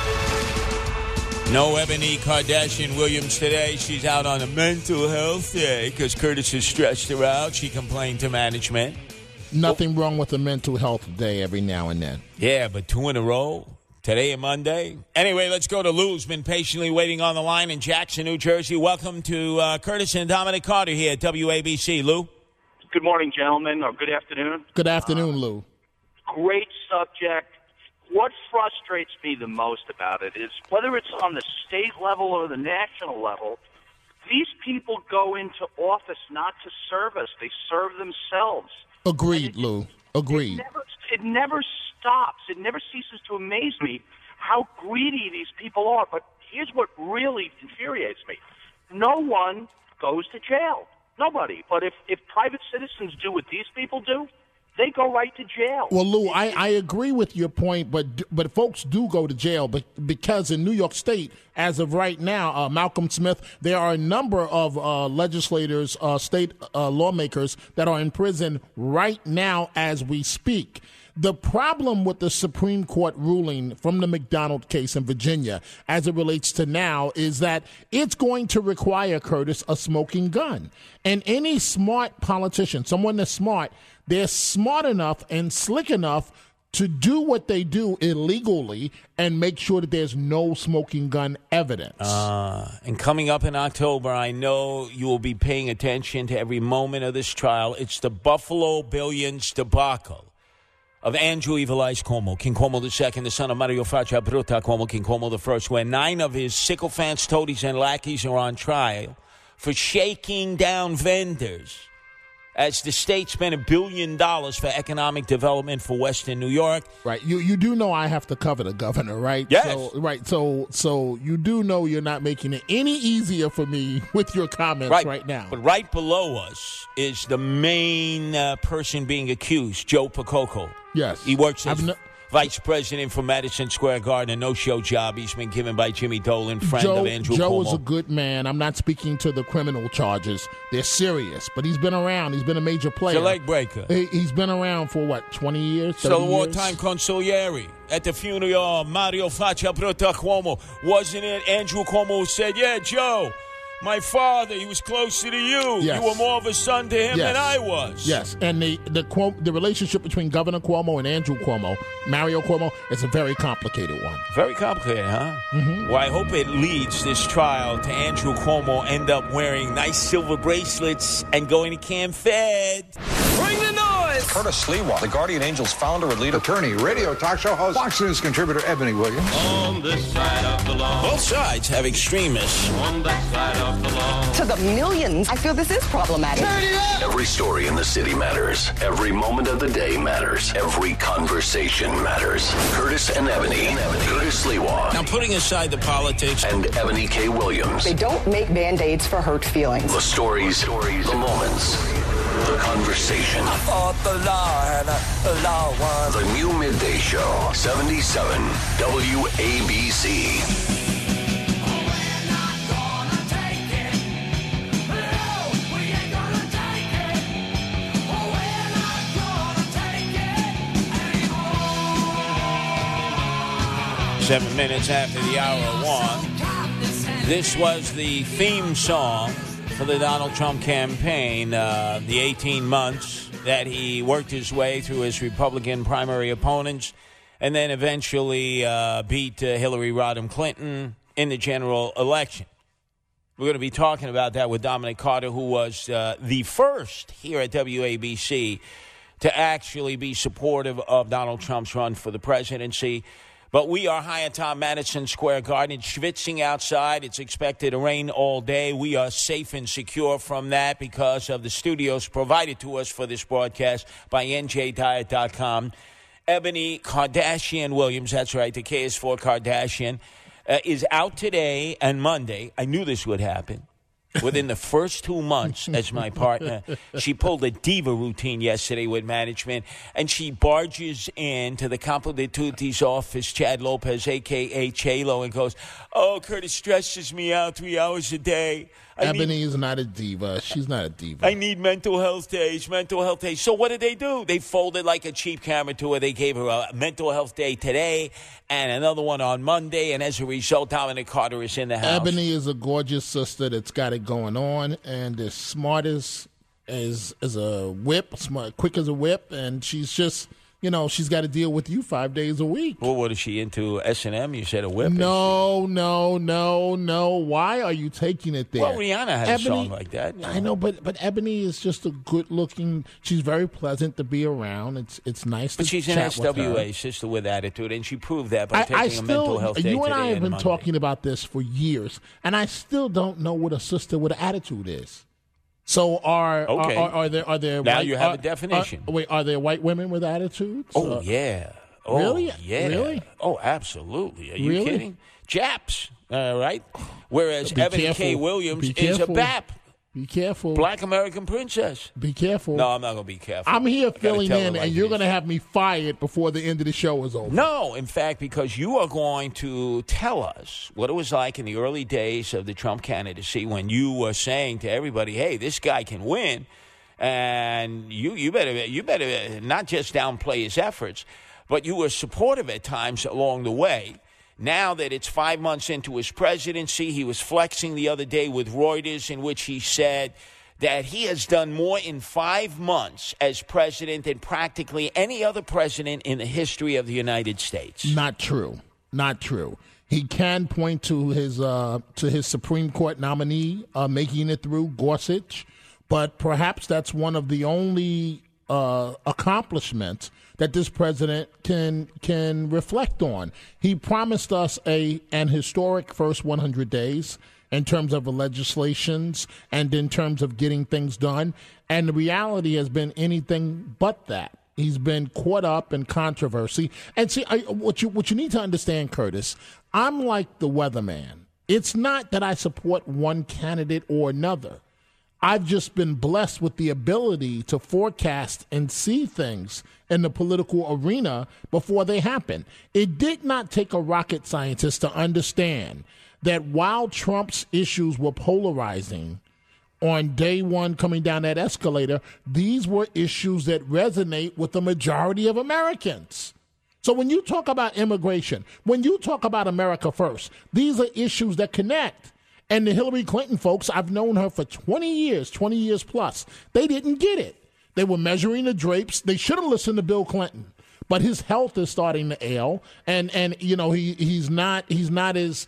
No Ebony Kardashian-Williams today. She's out on a mental health day because Curtis has stressed her out. She complained to management. Nothing wrong with a mental health day every now and then. Yeah, but 2 in a row. Today and Monday. Anyway, let's go to Lou, who's been patiently waiting on the line in Jackson, New Jersey. Welcome to Curtis and Dominic Carter here at WABC. Lou? Good morning, gentlemen, or good afternoon. Good afternoon, Lou. Great subject. What frustrates me the most about it is whether it's on the state level or the national level, these people go into office not to serve us. They serve themselves. Agreed, Lou. Agreed. It never stops. It never ceases to amaze me how greedy these people are. But here's what really infuriates me. No one goes to jail. Nobody. But if private citizens do what these people do, they go right to jail. Well, Lou, I agree with your point, but folks do go to jail because in New York State, as of right now, Malcolm Smith, there are a number of legislators, state lawmakers that are in prison right now as we speak. The problem with the Supreme Court ruling from the McDonald case in Virginia as it relates to now is that it's going to require, Curtis, a smoking gun. And any smart politician, someone that's smart, they're smart enough and slick enough to do what they do illegally and make sure that there's no smoking gun evidence. And coming up in October, I know you will be paying attention to every moment of this trial. It's the Buffalo Billions debacle of Andrew Evil Eyes Cuomo, King Cuomo II, the son of Mario Faccia Bruta Cuomo, King Cuomo I, where 9 of his sycophants, toadies, and lackeys are on trial for shaking down vendors as the state spent $1 billion for economic development for Western New York. Right. You do know I have to cover the governor, right? Yes. So you do know you're not making it any easier for me with your comments right now. But right below us is the main person being accused, Joe Percoco. Yes. He works vice president for Madison Square Garden, a no-show job he's been given by Jimmy Dolan, friend of Andrew Cuomo. Joe is a good man. I'm not speaking to the criminal charges. They're serious, but he's been around. He's been a major player. He's a leg breaker. He's been around for, 20 years, 30 So years? wartime consigliere at the funeral of Mario Faccia Brutta Cuomo. Wasn't it Andrew Cuomo who said, yeah, Joe, my father, he was closer to you. Yes. You were more of a son to him than I was. Yes, and the relationship between Governor Cuomo and Andrew Cuomo, Mario Cuomo, is a very complicated one. Very complicated, huh? Mm-hmm. Well, I hope it leads this trial to Andrew Cuomo end up wearing nice silver bracelets and going to Camp Fed. Bring the noise! Curtis Sliwa, the Guardian Angels founder and leader. Attorney, radio talk show host, Fox News contributor Ebony Williams. On this side of the law. Both sides have extremists. On that side of the law. To the millions, I feel this is problematic. Every story in the city matters. Every moment of the day matters. Every conversation matters. Curtis and Ebony. Curtis Sliwa. Now, putting aside the politics. And Ebony K. Williams. They don't make Band-Aids for hurt feelings. The stories, the moments, the conversation. I fought the law and the law won. The new midday show, 77 WABC. 7 minutes after the hour of 1. This was the theme song for the Donald Trump campaign, the 18 months that he worked his way through his Republican primary opponents and then eventually beat Hillary Rodham Clinton in the general election. We're going to be talking about that with Dominic Carter, who was the first here at WABC to actually be supportive of Donald Trump's run for the presidency. But we are high atop Madison Square Garden. It's schwitzing outside. It's expected to rain all day. We are safe and secure from that because of the studios provided to us for this broadcast by NJDiet.com. Ebony Kardashian Williams, that's right, the K is for Kardashian, is out today and Monday. I knew this would happen. Within the first 2 months as my partner, she pulled a diva routine yesterday with management, and she barges into the Campo de Tutti's office, Chad Lopez, a.k.a. J-Lo, and goes, oh, Curtis stresses me out 3 hours a day. Ebony is not a diva. She's not a diva. I need mental health days. So what did? They folded like a cheap camera to her. They gave her a mental health day today and another one on Monday, and as a result, Dominic Carter is in the house. Ebony is a gorgeous sister that's got it going on, and as smart as a whip, quick as a whip, and she's just... she's got to deal with you 5 days a week. Well, what is she into? S&M? You said a whip? No. Why are you taking it there? Well, Rihanna had a song like that. I know, but Ebony is just a good-looking. She's very pleasant to be around. It's nice to chat with her. But she's an SWA, sister with attitude, and she proved that by taking a mental health day today. You and I have been Monday. talking about this for years, and I still don't know what a sister with attitude is. So are there now white, you have a definition. Are there white women with attitudes? Oh yeah. Oh, really? Yeah. Really? Oh, absolutely. Are you really? kidding? Japs, right? Whereas Ebony K. Williams is a BAP. Be careful. Black American princess. Be careful. No, I'm not going to be careful. I'm here filling in, and you're going to have me fired before the end of the show is over. No, in fact, because you are going to tell us what it was like in the early days of the Trump candidacy when you were saying to everybody, hey, this guy can win, and you better not just downplay his efforts, but you were supportive at times along the way. Now that it's 5 months into his presidency, he was flexing the other day with Reuters in which he said that he has done more in 5 months as president than practically any other president in the history of the United States. Not true. He can point to his Supreme Court nominee making it through, Gorsuch, but perhaps that's one of the only accomplishments that this president can reflect on. He promised us an historic first 100 days in terms of the legislations and in terms of getting things done, and the reality has been anything but that. He's been caught up in controversy. And see, what you need to understand, Curtis, I'm like the weatherman. It's not that I support one candidate or another. I've just been blessed with the ability to forecast and see things in the political arena before they happen. It did not take a rocket scientist to understand that while Trump's issues were polarizing on day one coming down that escalator, these were issues that resonate with the majority of Americans. So when you talk about immigration, when you talk about America first, these are issues that connect. And the Hillary Clinton folks, I've known her for 20 years plus. They didn't get it. They were measuring the drapes. They should have listened to Bill Clinton. But his health is starting to ail, and you know he's not as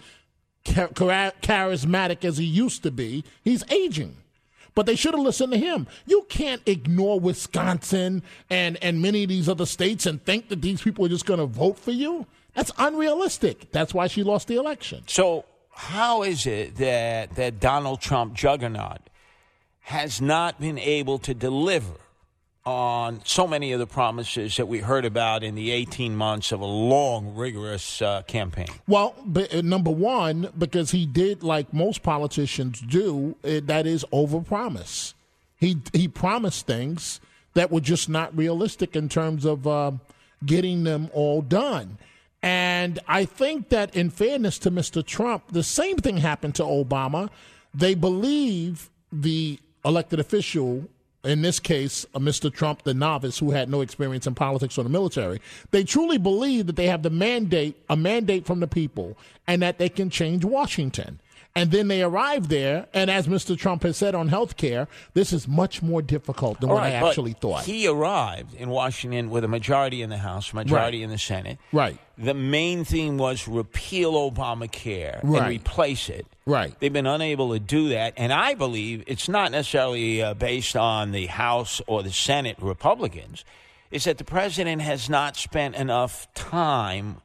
charismatic as he used to be. He's aging. But they should have listened to him. You can't ignore Wisconsin and many of these other states and think that these people are just going to vote for you. That's unrealistic. That's why she lost the election. So how is it that Donald Trump juggernaut has not been able to deliver on so many of the promises that we heard about in the 18 months of a long, rigorous campaign? Well, number one, because he did, like most politicians do, that is overpromise. He promised things that were just not realistic in terms of getting them all done. And I think that in fairness to Mr. Trump, the same thing happened to Obama. They believe the elected official, in this case, Mr. Trump, the novice who had no experience in politics or the military, they truly believe that they have a mandate from the people, and that they can change Washington. And then they arrive there, and as Mr. Trump has said on health care, this is much more difficult than what I actually thought. He arrived in Washington with a majority in the House, majority in the Senate. Right. The main thing was repeal Obamacare and replace it. Right. They've been unable to do that, and I believe it's not necessarily based on the House or the Senate Republicans. It's that the president has not spent enough time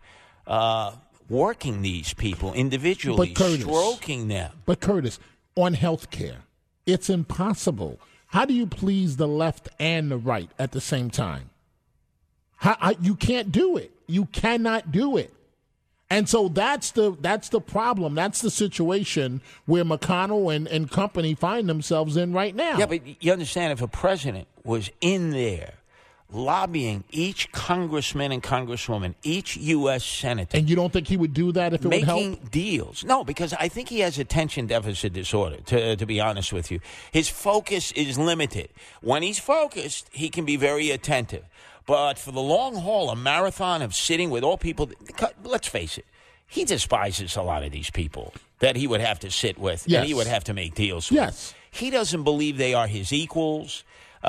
working these people individually, stroking them. But Curtis, on health care, it's impossible. How do you please the left and the right at the same time? You can't do it. You cannot do it. And so that's the problem. That's the situation where McConnell and company find themselves in right now. Yeah, but you understand, if a president was in there lobbying each congressman and congresswoman, each U.S. senator. And you don't think he would do that if it would help? Making deals. No, because I think he has attention deficit disorder, to be honest with you. His focus is limited. When he's focused, he can be very attentive. But for the long haul, a marathon of sitting with all people, let's face it, he despises a lot of these people that he would have to sit with and he would have to make deals with. Yes. He doesn't believe they are his equals.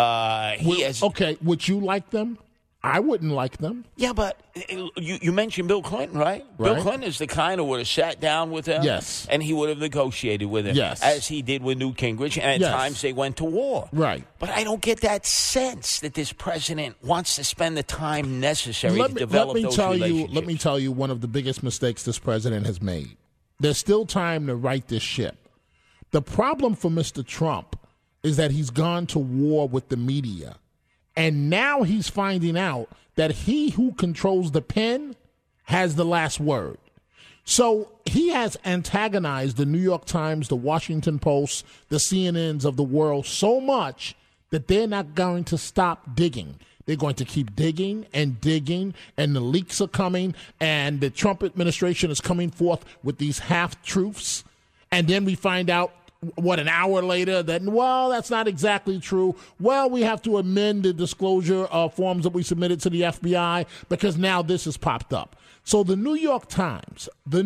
Okay, would you like them? I wouldn't like them. Yeah, but you mentioned Bill Clinton, right? Bill Clinton is the kind who would have sat down with him. Yes. And he would have negotiated with him. Yes. As he did with Newt Gingrich. And at times they went to war. Right. But I don't get that sense that this president wants to spend the time necessary to develop those relationships. Let me tell you one of the biggest mistakes this president has made. There's still time to right this ship. The problem for Mr. Trump is that he's gone to war with the media. And now he's finding out that he who controls the pen has the last word. So he has antagonized the New York Times, the Washington Post, the CNNs of the world so much that they're not going to stop digging. They're going to keep digging, and the leaks are coming, and the Trump administration is coming forth with these half-truths. And then we find out, an hour later, that, that's not exactly true. Well, we have to amend the disclosure forms that we submitted to the FBI because now this has popped up. So the New York Times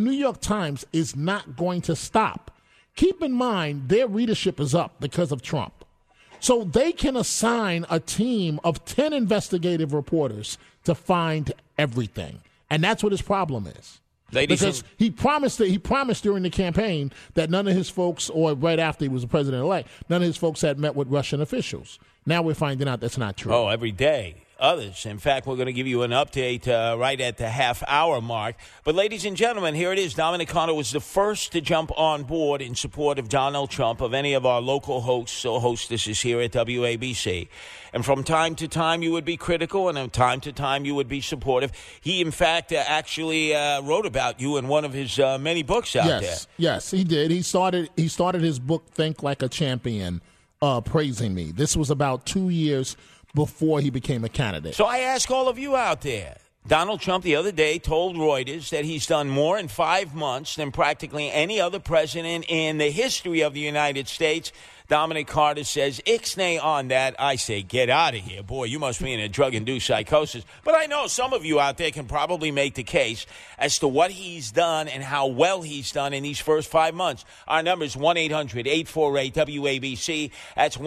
is not going to stop. Keep in mind, their readership is up because of Trump. So they can assign a team of 10 investigative reporters to find everything. And that's what his problem is. Because he promised during the campaign that none of his folks, or right after he was the president-elect, none of his folks had met with Russian officials. Now we're finding out that's not true. Oh, every day. Others. In fact, we're going to give you an update right at the half-hour mark. But, ladies and gentlemen, here it is. Dominic Connor was the first to jump on board in support of Donald Trump, of any of our local hosts or hostesses here at WABC. And from time to time, you would be critical, and from time to time, you would be supportive. He, in fact, actually wrote about you in one of his many books out there. Yes, he did. He started his book, Think Like a Champion, praising me. This was about 2 years before he became a candidate. So I ask all of you out there. Donald Trump the other day told Reuters that he's done more in 5 months than practically any other president in the history of the United States. Dominic Carter says, ixnay on that. I say, get out of here. Boy, you must be in a drug-induced psychosis. But I know some of you out there can probably make the case as to what he's done and how well he's done in these first 5 months. Our number is 1-800-848-WABC. That's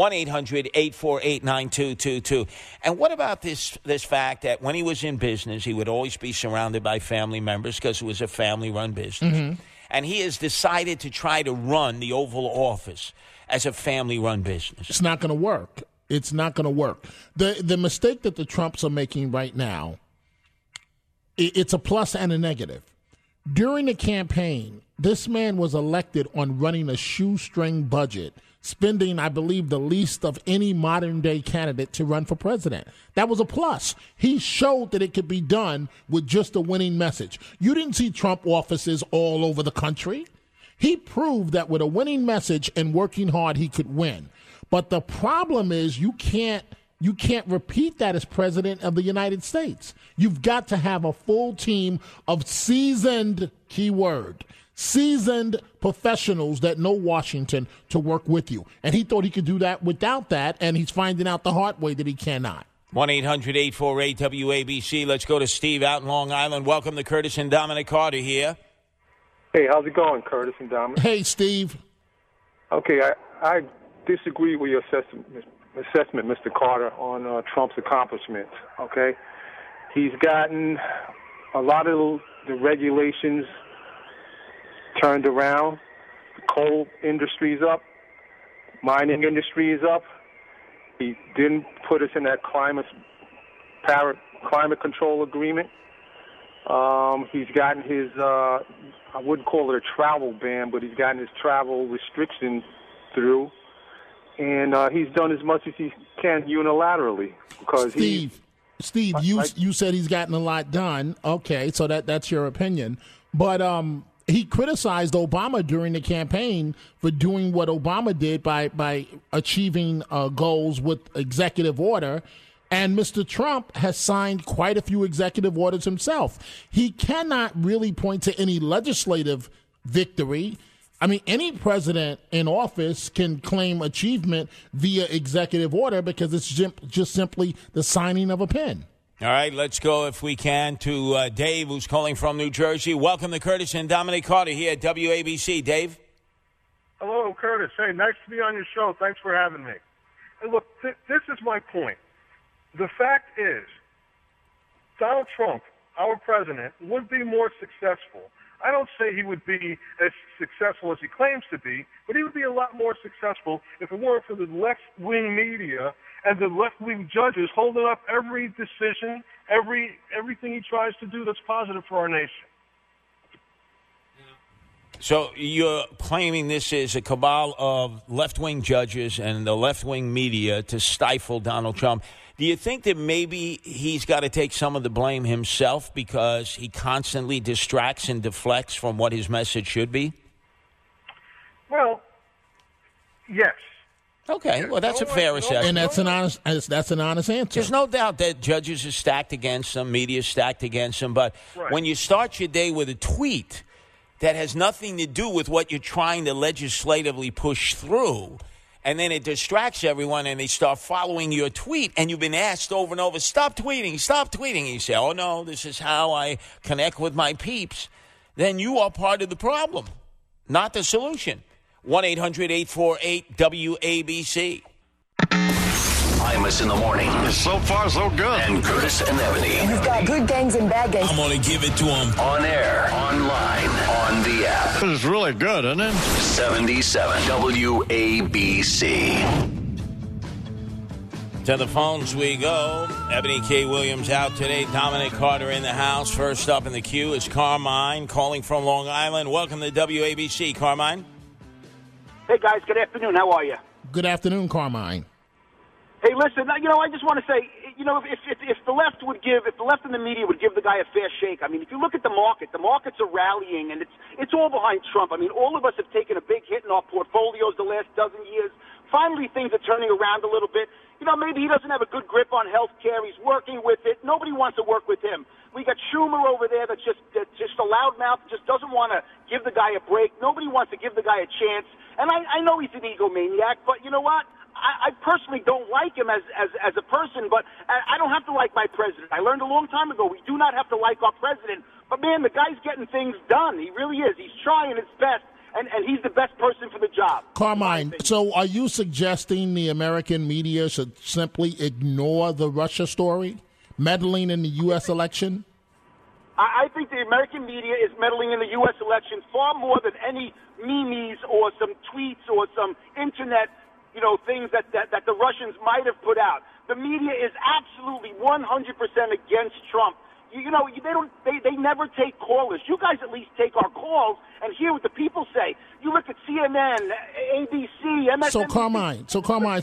1-800-848-9222. And what about this fact that when he was in business, he would always be surrounded by family members because it was a family-run business. Mm-hmm. And he has decided to try to run the Oval Office as a family-run business. It's not going to work. It's not going to work. The mistake that the Trumps are making right now, it's a plus and a negative. During the campaign, this man was elected on running a shoestring budget, spending, I believe, the least of any modern-day candidate to run for president. That was a plus. He showed that it could be done with just a winning message. You didn't see Trump offices all over the country. He proved that with a winning message and working hard, he could win. But the problem is you can't repeat that as president of the United States. You've got to have a full team of seasoned, keyword, seasoned professionals that know Washington to work with you. And he thought he could do that without that, and he's finding out the hard way that he cannot. 1-800-848-WABC. Let's go to Steve out in Long Island. Welcome to Curtis and Dominic Carter here. Hey, how's it going, Curtis and Dominic? Hey, Steve. Okay, I disagree with your assessment, Mr. Carter, on Trump's accomplishments, okay? He's gotten a lot of the regulations turned around. The coal industry is up. Mining industry is up. He didn't put us in that climate control agreement. He's gotten his, I wouldn't call it a travel ban, but he's gotten his travel restrictions through. And he's done as much as he can unilaterally. Because Steve, you said he's gotten a lot done. Okay, so that's your opinion. But he criticized Obama during the campaign for doing what Obama did by achieving goals with executive order. And Mr. Trump has signed quite a few executive orders himself. He cannot really point to any legislative victory. I mean, any president in office can claim achievement via executive order because it's just simply the signing of a pen. All right, let's go, if we can, to Dave, who's calling from New Jersey. Welcome to Curtis and Dominic Carter here at WABC. Dave? Hello, Curtis. Hey, nice to be on your show. Thanks for having me. And look, this is my point. The fact is, Donald Trump, our president, would be more successful. I don't say he would be as successful as he claims to be, but he would be a lot more successful if it weren't for the left-wing media and the left-wing judges holding up every decision, everything he tries to do that's positive for our nation. So you're claiming this is a cabal of left-wing judges and the left-wing media to stifle Donald Trump. Do you think that maybe he's got to take some of the blame himself because he constantly distracts and deflects from what his message should be? Well, yes. Okay, well, that's a fair assessment. And that's an honest answer. There's no doubt that judges are stacked against them, media is stacked against them, but when you start your day with a tweet that has nothing to do with what you're trying to legislatively push through, and then it distracts everyone and they start following your tweet, and you've been asked over and over, stop tweeting. And you say, oh, no, this is how I connect with my peeps. Then you are part of the problem, not the solution. 1-800-848-WABC. Imus in the morning. So far, so good. And Curtis and Ebony. You've got good gangs and bad gangs. I'm going to give it to them. On air, online, on the app. This is really good, isn't it? 77 WABC. To the phones we go. Ebony K. Williams out today. Dominic Carter in the house. First up in the queue is Carmine calling from Long Island. Welcome to WABC, Carmine. Hey, guys. Good afternoon. How are you? Good afternoon, Carmine. Hey, listen, I just want to say, if the left and the media would give the guy a fair shake. I mean, if you look at the markets are rallying, and it's all behind Trump. I mean, all of us have taken a big hit in our portfolios the last dozen years. Finally, things are turning around a little bit. Maybe he doesn't have a good grip on health care. He's working with it. Nobody wants to work with him. We got Schumer over there that's just a loudmouth, just doesn't want to give the guy a break. Nobody wants to give the guy a chance. And I know he's an egomaniac, but you know what? I personally don't like him as a person, but I don't have to like my president. I learned a long time ago we do not have to like our president. But, man, the guy's getting things done. He really is. He's trying his best, and he's the best person for the job. Carmine, so are you suggesting the American media should simply ignore the Russia story, meddling in the U.S. election? I think the American media is meddling in the U.S. election far more than any memes or some tweets or some Internet things that the Russians might have put out. The media is absolutely 100% against Trump. They never take callers. You guys at least take our calls and hear what the people say. You look at CNN, ABC, MSNBC. So Carmine,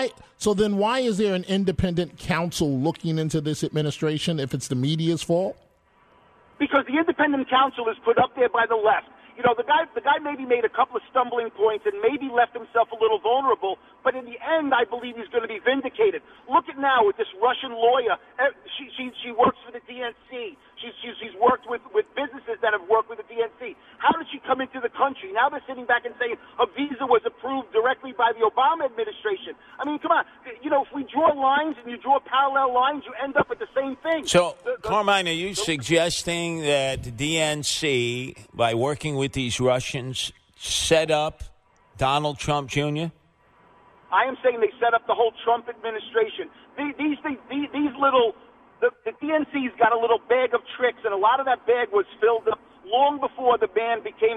why is there an independent counsel looking into this administration if it's the media's fault? Because the independent counsel is put up there by the left. The guy maybe made a couple of stumbling points and maybe left himself a little vulnerable, but in the end, I believe he's going to be vindicated. Look at now with this Russian lawyer. She works for the DNC. She's worked with businesses that have worked with the DNC. How did she come into the country? Now they're sitting back and saying a visa was approved directly by the Obama administration. I mean, come on. If we draw lines and you draw parallel lines, you end up at the same thing. So, Carmine, are you suggesting that the DNC, by working with these Russians, set up Donald Trump Jr.? I am saying they set up the whole Trump administration. These little... The DNC's got a little bag of tricks, and a lot of that bag was filled up long before the man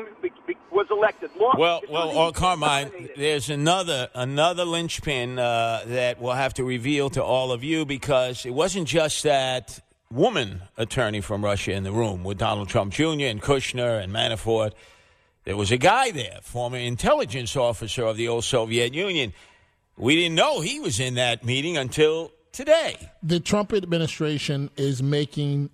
was elected. Carmine, there's another linchpin that we'll have to reveal to all of you, because it wasn't just that woman attorney from Russia in the room with Donald Trump Jr. and Kushner and Manafort. There was a guy there, former intelligence officer of the old Soviet Union. We didn't know he was in that meeting until today. The Trump administration is making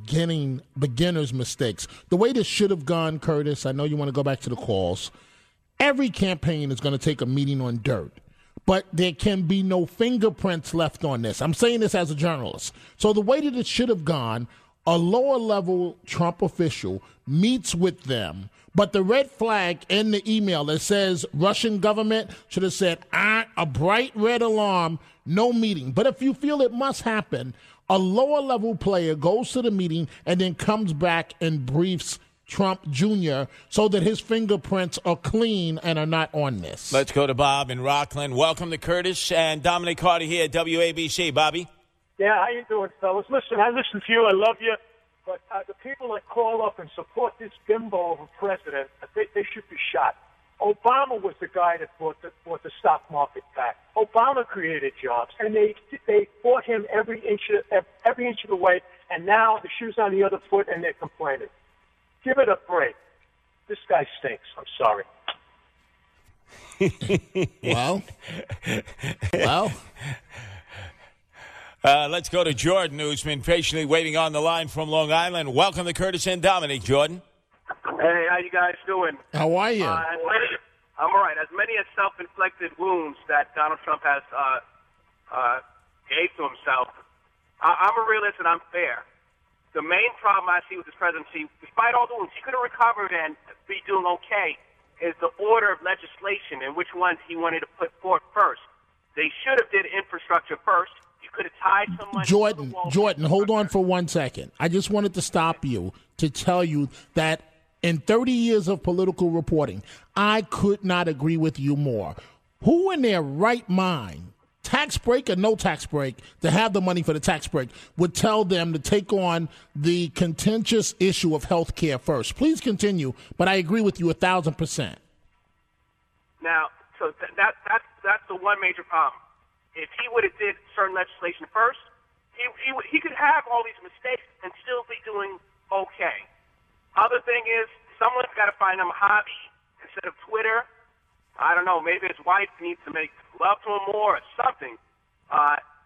beginner's mistakes. The way this should have gone, Curtis, I know you want to go back to the calls. Every campaign is going to take a meeting on dirt, but there can be no fingerprints left on this. I'm saying this as a journalist. So the way that it should have gone, a lower-level Trump official meets with them, but the red flag in the email that says Russian government should have said, a bright red alarm, no meeting. But if you feel it must happen, a lower-level player goes to the meeting and then comes back and briefs Trump Jr. so that his fingerprints are clean and are not on this. Let's go to Bob in Rockland. Welcome to Curtis and Dominic Carter here at WABC. Bobby? Yeah, how you doing, fellas? Listen, I listen to you. I love you. But the people that call up and support this bimbo of a president, they should be shot. Obama was the guy that brought the stock market back. Obama created jobs, and they fought him every inch of the way. And now the shoe's on the other foot, and they're complaining. Give it a break. This guy stinks. I'm sorry. Well. Let's go to Jordan, who's been patiently waiting on the line from Long Island. Welcome to Curtis and Dominic, Jordan. Hey, how you guys doing? How are you? I'm all right. As many as self-inflicted wounds that Donald Trump has gave to himself, I'm a realist and I'm fair. The main problem I see with this presidency, despite all the wounds, he could have recovered and be doing okay, is the order of legislation and which ones he wanted to put forth first. They should have did infrastructure first. You could have tied someone. Jordan, hold on for 1 second. I just wanted to stop you to tell you that in 30 years of political reporting, I could not agree with you more. Who in their right mind, tax break or no tax break, to have the money for the tax break, would tell them to take on the contentious issue of health care first? Please continue, but I agree with you 1,000%. Now, so that's the one major problem. If he would have did certain legislation first, he could have all these mistakes and still be doing okay. Other thing is, someone's got to find him a hobby instead of Twitter. I don't know, maybe his wife needs to make love to him more or something.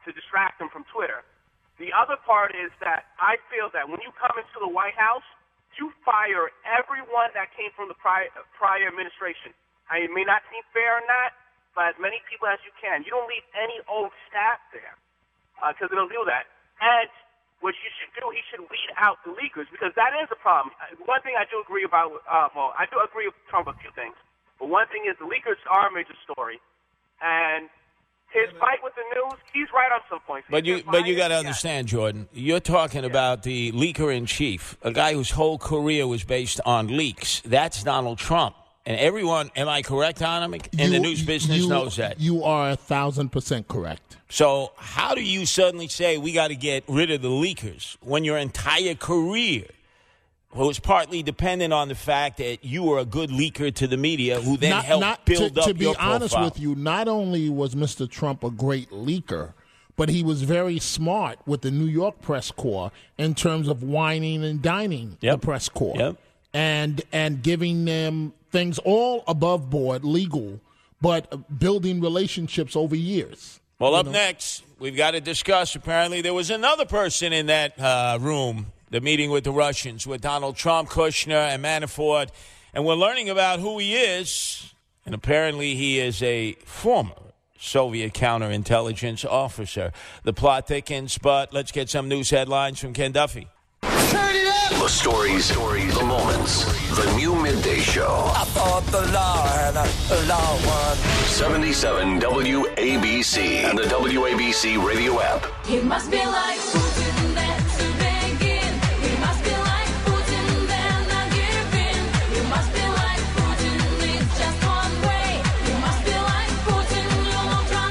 to distract them from Twitter. The other part is that I feel that when you come into the White House, you fire everyone that came from the prior administration. It may not seem fair or not, but as many people as you can. You don't leave any old staff there because it'll do that. And what you should do, he should weed out the leakers because that is a problem. One thing I do agree about, I do agree with Trump a few things, but one thing is the leakers are a major story. And his fight with the news, he's right on some points. But you got to understand, Jordan, you're talking about the leaker-in-chief, a guy whose whole career was based on leaks. That's Donald Trump. And everyone, am I correct on him? In the news business knows that. You are 1,000% correct. So how do you suddenly say we got to get rid of the leakers when your entire career was partly dependent on the fact that you were a good leaker to the media who then helped build up your profile? To be honest with you, not only was Mr. Trump a great leaker, but he was very smart with the New York press corps in terms of whining and dining the press corps and giving them things all above board, legal, but building relationships over years. Well, up next, we've got to discuss. Apparently, there was another person in that room, the meeting with the Russians, with Donald Trump, Kushner, and Manafort. And we're learning about who he is. And apparently, he is a former Soviet counterintelligence officer. The plot thickens, but let's get some news headlines from Ken Duffy. Turn it up! The stories, the moments, the new midday show. I thought the law had a law one. 77 WABC and the WABC radio app. He must be like Putin there to begin. He must be like Putin there not giving. He must be like Putin, it's just one way. He must be like Putin, you won't run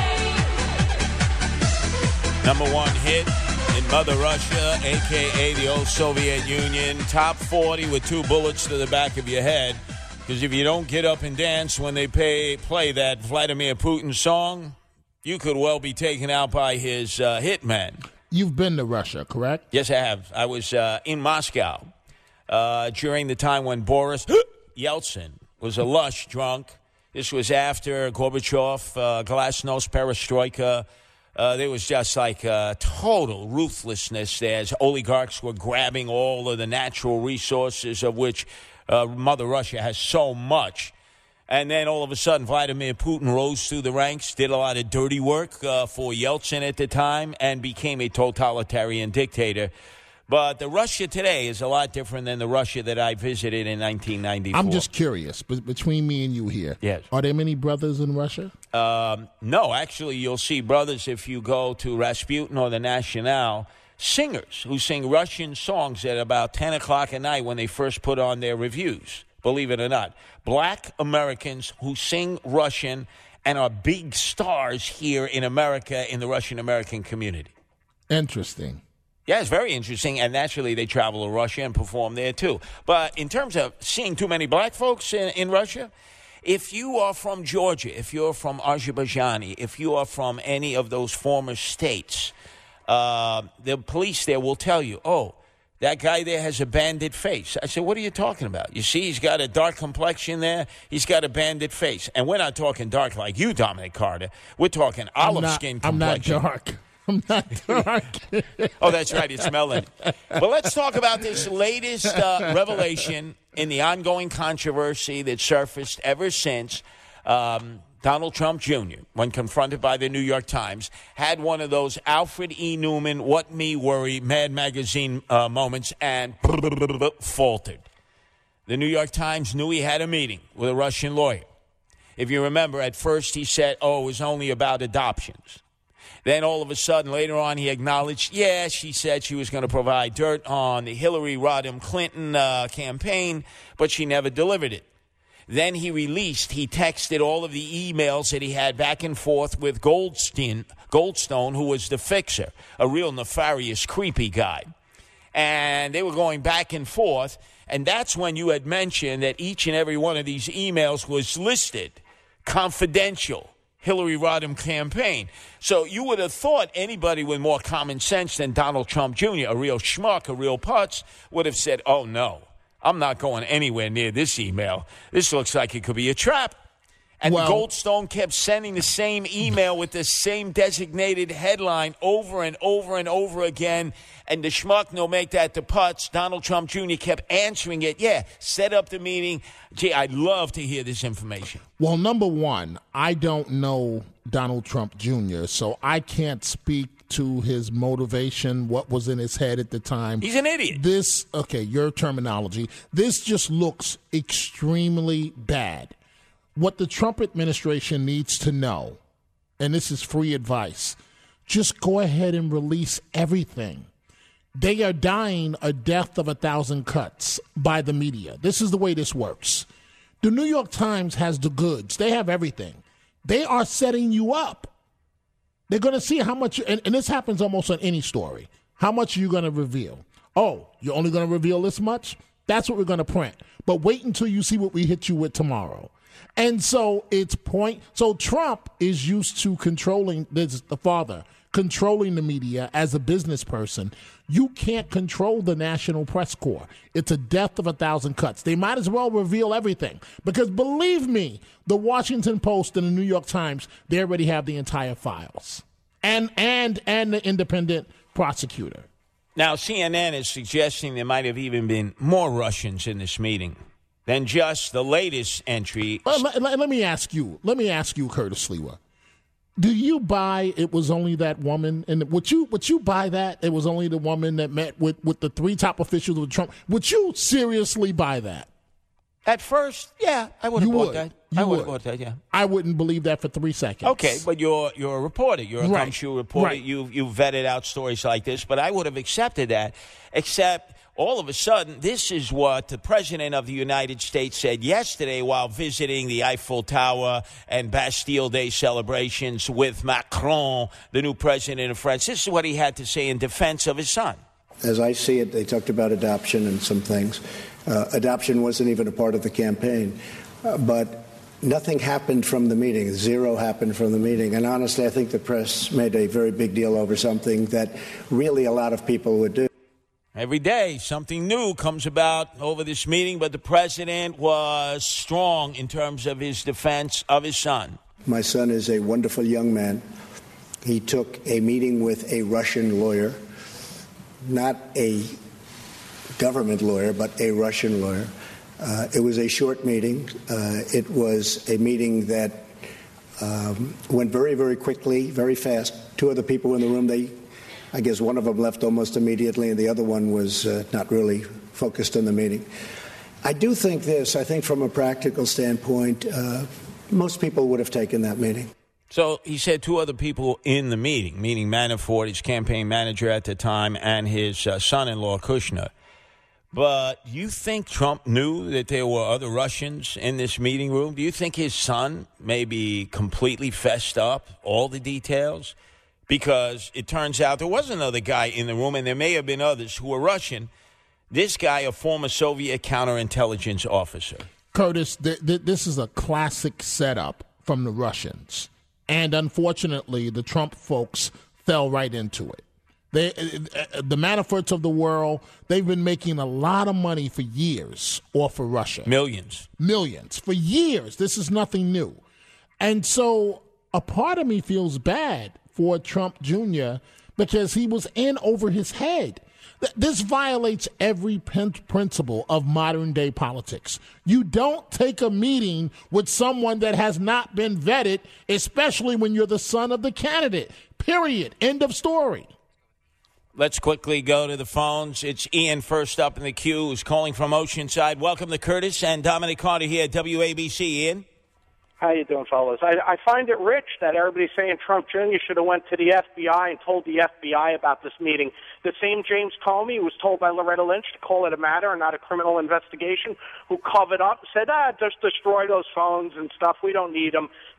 away. Number one hit in Mother Russia, a.k.a. the old Soviet Union. Top 40 with 2 bullets to the back of your head. Because if you don't get up and dance when they play that Vladimir Putin song, you could well be taken out by his hitman. You've been to Russia, correct? Yes, I have. I was in Moscow during the time when Boris Yeltsin was a lush drunk. This was after Gorbachev, Glasnost, Perestroika. There was just like total ruthlessness there as oligarchs were grabbing all of the natural resources of which Mother Russia has so much. And then all of a sudden, Vladimir Putin rose through the ranks, did a lot of dirty work for Yeltsin at the time, and became a totalitarian dictator. But the Russia today is a lot different than the Russia that I visited in 1994. I'm just curious, between me and you here, yes. Are there many brothers in Russia? No, actually, you'll see brothers if you go to Rasputin or the National, singers who sing Russian songs at about 10 o'clock at night when they first put on their reviews, believe it or not. Black Americans who sing Russian and are big stars here in America in the Russian-American community. Interesting. Yeah, it's very interesting, and naturally they travel to Russia and perform there too. But in terms of seeing too many black folks in Russia, if you are from Georgia, if you're from Azerbaijan, if you are from any of those former states, the police there will tell you, oh, that guy there has a bandit face. I said, what are you talking about? You see, he's got a dark complexion there. He's got a bandit face. And we're not talking dark like you, Dominic Carter. We're talking olive skin complexion. I'm not dark. I'm not dark. Oh, that's right. It's melanin. But let's talk about this latest revelation in the ongoing controversy that surfaced ever since Donald Trump Jr., when confronted by the New York Times, had one of those Alfred E. Newman, what me worry, Mad Magazine moments and faltered. The New York Times knew he had a meeting with a Russian lawyer. If you remember, at first he said, oh, it was only about adoptions. Then all of a sudden, later on, he acknowledged, yeah, she said she was going to provide dirt on the Hillary Rodham Clinton campaign, but she never delivered it. Then he texted all of the emails that he had back and forth with Goldstone, who was the fixer, a real nefarious, creepy guy. And they were going back and forth, and that's when you had mentioned that each and every one of these emails was listed confidential. Hillary Rodham campaign. So you would have thought anybody with more common sense than Donald Trump Jr., a real schmuck, a real putz, would have said, oh, no, I'm not going anywhere near this email. This looks like it could be a trap. And Well- Goldstone kept sending the same email with the same designated headline over and over and over again. And the schmuck, no make that the putz, Donald Trump Jr. kept answering it. Yeah, set up the meeting. Gee, I'd love to hear this information. Well, number one, I don't know Donald Trump Jr., so I can't speak to his motivation, what was in his head at the time. He's an idiot. Okay, your terminology. This just looks extremely bad. What the Trump administration needs to know, and this is free advice, just go ahead and release everything. They are dying a death of 1,000 cuts by the media. This is the way this works. The New York Times has the goods. They have everything. They are setting you up. They're going to see how much, and this happens almost on any story, how much are you going to reveal? Oh, you're only going to reveal this much? That's what we're going to print. But wait until you see what we hit you with tomorrow. And so so Trump is used to controlling, this is the father, controlling the media as a business person. You can't control the National Press Corps. It's a death of 1,000 cuts. They might as well reveal everything. Because believe me, the Washington Post and the New York Times, they already have the entire files. And the independent prosecutor. Now, CNN is suggesting there might have even been more Russians in this meeting than just the latest entry. Let me ask you, Curtis Lewa. Do you buy it was only that woman? And would you buy that? It was only the woman that met with the three top officials of Trump. Would you seriously buy that? At first, yeah, I would have bought that. I would have bought that, yeah. I wouldn't believe that for 3 seconds. Okay, but you're a reporter. You're a gumshoe reporter. Right. You vetted out stories like this, but I would have accepted that, except all of a sudden, this is what the President of the United States said yesterday while visiting the Eiffel Tower and Bastille Day celebrations with Macron, the new president of France. This is what he had to say in defense of his son. As I see it, they talked about adoption and some things. Adoption wasn't even a part of the campaign. But nothing happened from the meeting. Zero happened from the meeting. And honestly, I think the press made a very big deal over something that really a lot of people would do. Every day, something new comes about over this meeting, but the president was strong in terms of his defense of his son. My son is a wonderful young man. He took a meeting with a Russian lawyer, not a government lawyer, but a Russian lawyer. It was a short meeting. It was a meeting that went very, very quickly, very fast. Two other people in the room, I guess one of them left almost immediately, and the other one was not really focused on the meeting. I do think this. I think from a practical standpoint, most people would have taken that meeting. So he said two other people in the meeting, meaning Manafort, his campaign manager at the time, and his son-in-law, Kushner. But you think Trump knew that there were other Russians in this meeting room? Do you think his son maybe completely fessed up all the details? Because it turns out there was another guy in the room, and there may have been others who were Russian. This guy, a former Soviet counterintelligence officer. Curtis, this is a classic setup from the Russians. And unfortunately, the Trump folks fell right into it. The Manaforts of the world, they've been making a lot of money for years off of Russia. Millions. For years. This is nothing new. And so a part of me feels bad for Trump Jr. because he was in over his head. This violates every principle of modern-day politics. You don't take a meeting with someone that has not been vetted, especially when you're the son of the candidate. Period. End of story. Let's quickly go to the phones. It's Ian first up in the queue, who's calling from Oceanside. Welcome to Curtis and Dominic Carter here at WABC. Ian? How you doing, fellas? I find it rich that everybody's saying Trump Jr. should have went to the FBI and told the FBI about this meeting. The same James Comey who was told by Loretta Lynch to call it a matter and not a criminal investigation, who covered up, said, just destroy those phones and stuff. We don't need them.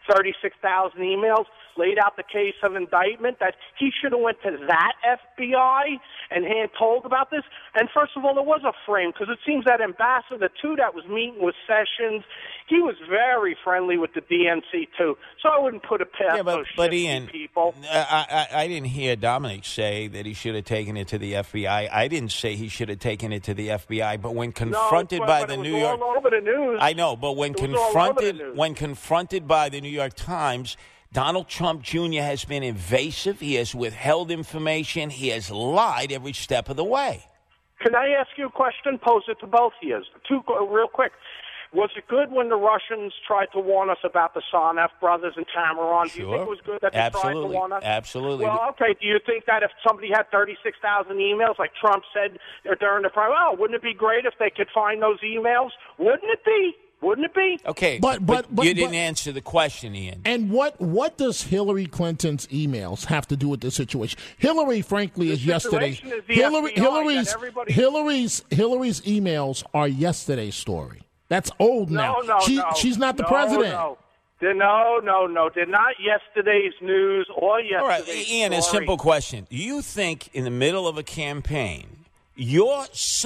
36,000 emails, laid out the case of indictment, that he should have went to that FBI and had told about this. And first of all, there was a frame, because it seems that ambassador, too, that was meeting with Sessions, he was very friendly with the DNC, too. So I wouldn't put it past those But shifty Ian, people. I didn't hear Dominic say that he should have taken it to the FBI. I didn't say he should have taken it to the FBI. But when confronted by the New York, all over the news. I know. But when It was all over the news. confronted by the New York Times, Donald Trump Jr. has been evasive. He has withheld information. He has lied every step of the way. Can I ask you a question? Pose it to both of you. Real quick. Was it good when the Russians tried to warn us about the Sarnath brothers and Tamarron? Do you think it was good that they tried to warn us? Absolutely. Well, okay. Do you think that if somebody had 36,000 emails, like Trump said during the prime, wouldn't it be great if they could find those emails? Wouldn't it be? Wouldn't it be? Okay, but you didn't answer the question, Ian. And what does Hillary Clinton's emails have to do with this situation? Hillary, frankly, is yesterday. Situation is the FBI that everybody- Hillary's emails are yesterday's story. That's old now. No, She's not the president. No. They're not yesterday's news or yesterday's All right, Ian, a simple question. Do you think in the middle of a campaign, your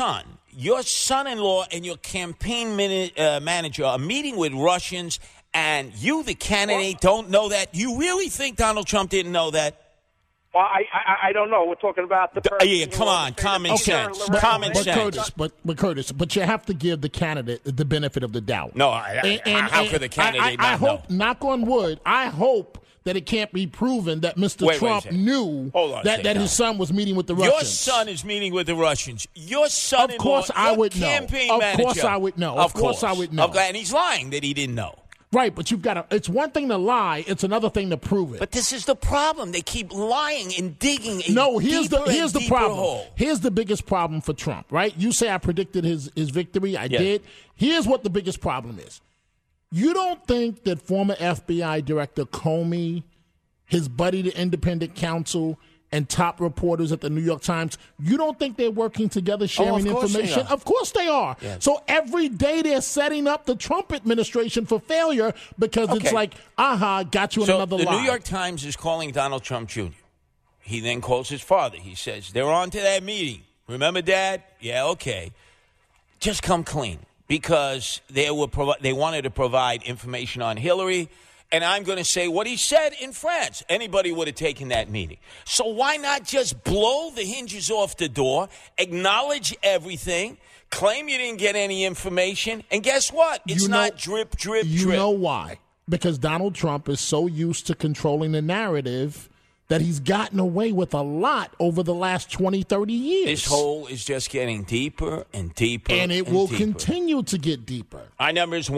son-in-law, and your campaign manager are meeting with Russians, and you, the candidate, don't know that? You really think Donald Trump didn't know that? Well, I don't know. We're talking about the person. Yeah, come on, common sense. Common sense. Curtis, but you have to give the candidate the benefit of the doubt. No, how could the candidate I not know? hope, knock on wood, I hope that it can't be proven that Mr. Trump knew that his son was meeting with the Russians. Your son is meeting with the Russians. Your son-in-law, of course I would know. campaign Of manager. course I would know. Of course I would know. And he's lying that he didn't know. Right, but you've got to. It's one thing to lie; it's another thing to prove it. But this is the problem. They keep lying and digging. Here's the problem. Hole. Here's the biggest problem for Trump. Right? You say I predicted his victory. I did. Here's what the biggest problem is. You don't think that former FBI Director Comey, his buddy, the independent counsel, and top reporters at the New York Times, you don't think they're working together, sharing information? Of course they are. Yeah. So every day they're setting up the Trump administration for failure because it's like, got you in another lie. The New York Times is calling Donald Trump Jr. He then calls his father. He says, they're on to that meeting. Remember, Dad? Yeah, okay. Just come clean because they wanted to provide information on Hillary. And I'm going to say what he said in France. Anybody would have taken that meeting. So why not just blow the hinges off the door, acknowledge everything, claim you didn't get any information, and guess what? It's not drip, drip, drip. You know why? Because Donald Trump is so used to controlling the narrative that he's gotten away with a lot over the last 20, 30 years. This hole is just getting deeper and deeper. And it will continue to get deeper. Our number is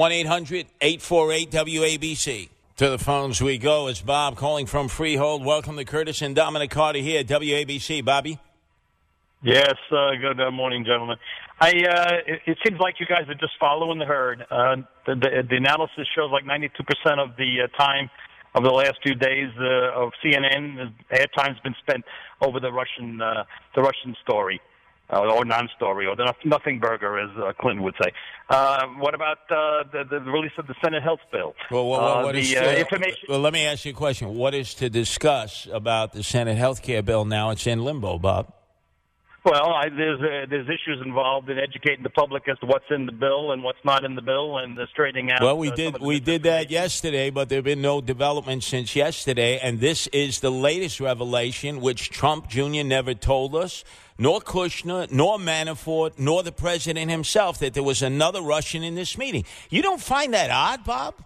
1-800-848-WABC. To the phones we go. It's Bob calling from Freehold. Welcome to Curtis and Dominic Carter here at WABC. Bobby? Yes, good morning, gentlemen. It seems like you guys are just following the herd. The analysis shows like 92% of the time of the last few days of CNN, airtime's been spent over the Russian story. Or non-story, or the nothing burger, as Clinton would say. What about the release of the Senate health bill? Well, information. Well, let me ask you a question. What is to discuss about the Senate health care bill now? It's in limbo, Bob. Well, there's issues involved in educating the public as to what's in the bill and what's not in the bill, and straightening out. Well, we did that yesterday, but there have been no developments since yesterday, and this is the latest revelation, which Trump Jr. never told us, nor Kushner, nor Manafort, nor the president himself, that there was another Russian in this meeting. You don't find that odd, Bob?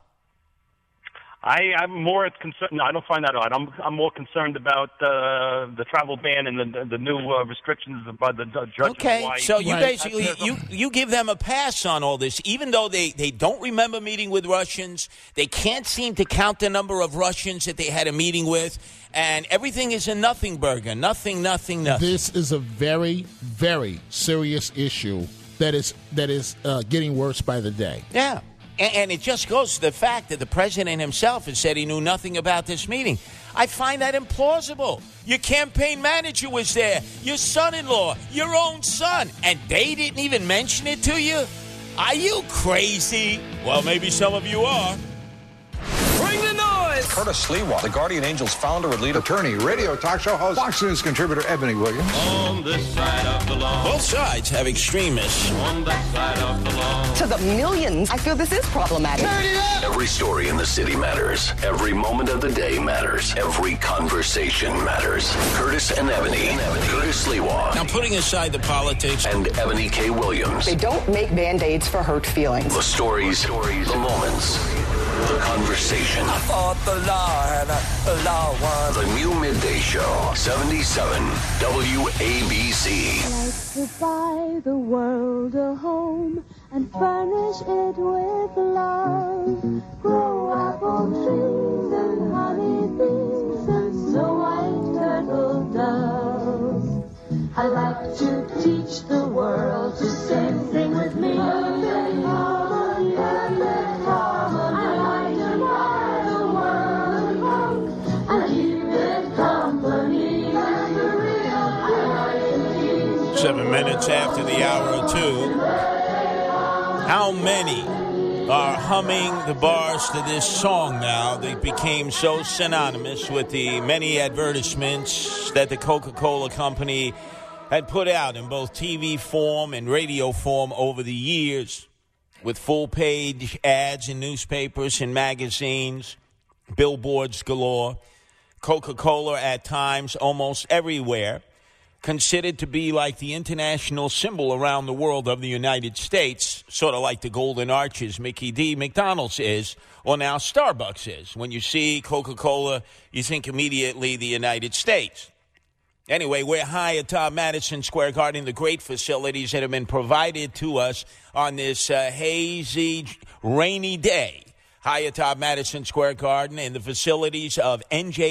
I'm more concerned. No, I don't find that odd. I'm more concerned about the travel ban and the new restrictions by the judge. Okay, so you basically you give them a pass on all this, even though they don't remember meeting with Russians. They can't seem to count the number of Russians that they had a meeting with, and everything is a nothing burger. Nothing. This is a very, very serious issue that is getting worse by the day. Yeah. And it just goes to the fact that the president himself has said he knew nothing about this meeting. I find that implausible. Your campaign manager was there, your son-in-law, your own son, and they didn't even mention it to you? Are you crazy? Well, maybe some of you are. Bring the noise! boys. Curtis Sliwa, the Guardian Angels founder and lead attorney, radio talk show host, Fox News contributor Ebony Williams. On this side of the law. Both sides have extremists. On that side of the law. To the millions, I feel this is problematic. Every story in the city matters. Every moment of the day matters. Every conversation matters. Curtis and Ebony. Curtis Sliwa. Now, putting aside the politics. And Ebony K. Williams. They don't make Band-Aids for hurt feelings. The stories, the moments, the conversation. I fought the law and the law won. The new midday show, 77 WABC. Like to buy the world a home and furnish it with love. Grow apple trees and honey bees and snow white turtle doves. I like to teach the world to sing with me. Perfect harmony, perfect harmony. I like to buy the world a home and keep it company. I like to teach 7 minutes after the hour or two. How many are humming the bars to this song now? They became so synonymous with the many advertisements that the Coca-Cola Company had put out in both TV form and radio form over the years, with full-page ads in newspapers and magazines, billboards galore, Coca-Cola at times almost everywhere, considered to be like the international symbol around the world of the United States, sort of like the Golden Arches, Mickey D. McDonald's is, or now Starbucks is. When you see Coca-Cola, you think immediately the United States. Anyway, we're high atop Madison Square Garden, the great facilities that have been provided to us on this hazy, rainy day. High atop Madison Square Garden and the facilities of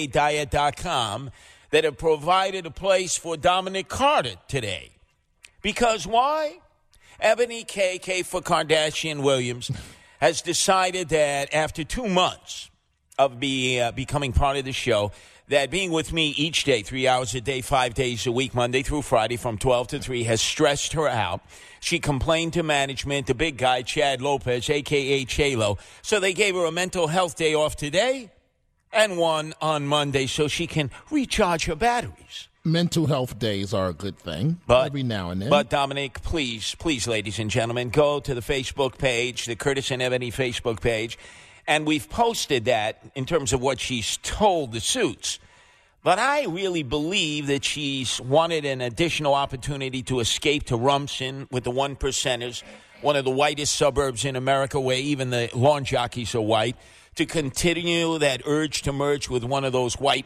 NJDiet.com that have provided a place for Dominic Carter today. Because why? Ebony K for Kardashian Williams has decided that after 2 months of becoming part of the show, that being with me each day, 3 hours a day, 5 days a week, Monday through Friday from 12 to 3, has stressed her out. She complained to management, the big guy, Chad Lopez, a.k.a. Chalo. So they gave her a mental health day off today and one on Monday so she can recharge her batteries. Mental health days are a good thing every now and then. But, Dominic, please, ladies and gentlemen, go to the Facebook page, the Curtis and Ebony Facebook page, and we've posted that in terms of what she's told the Suits. But I really believe that she's wanted an additional opportunity to escape to Rumson with the One Percenters, one of the whitest suburbs in America where even the lawn jockeys are white, to continue that urge to merge with one of those white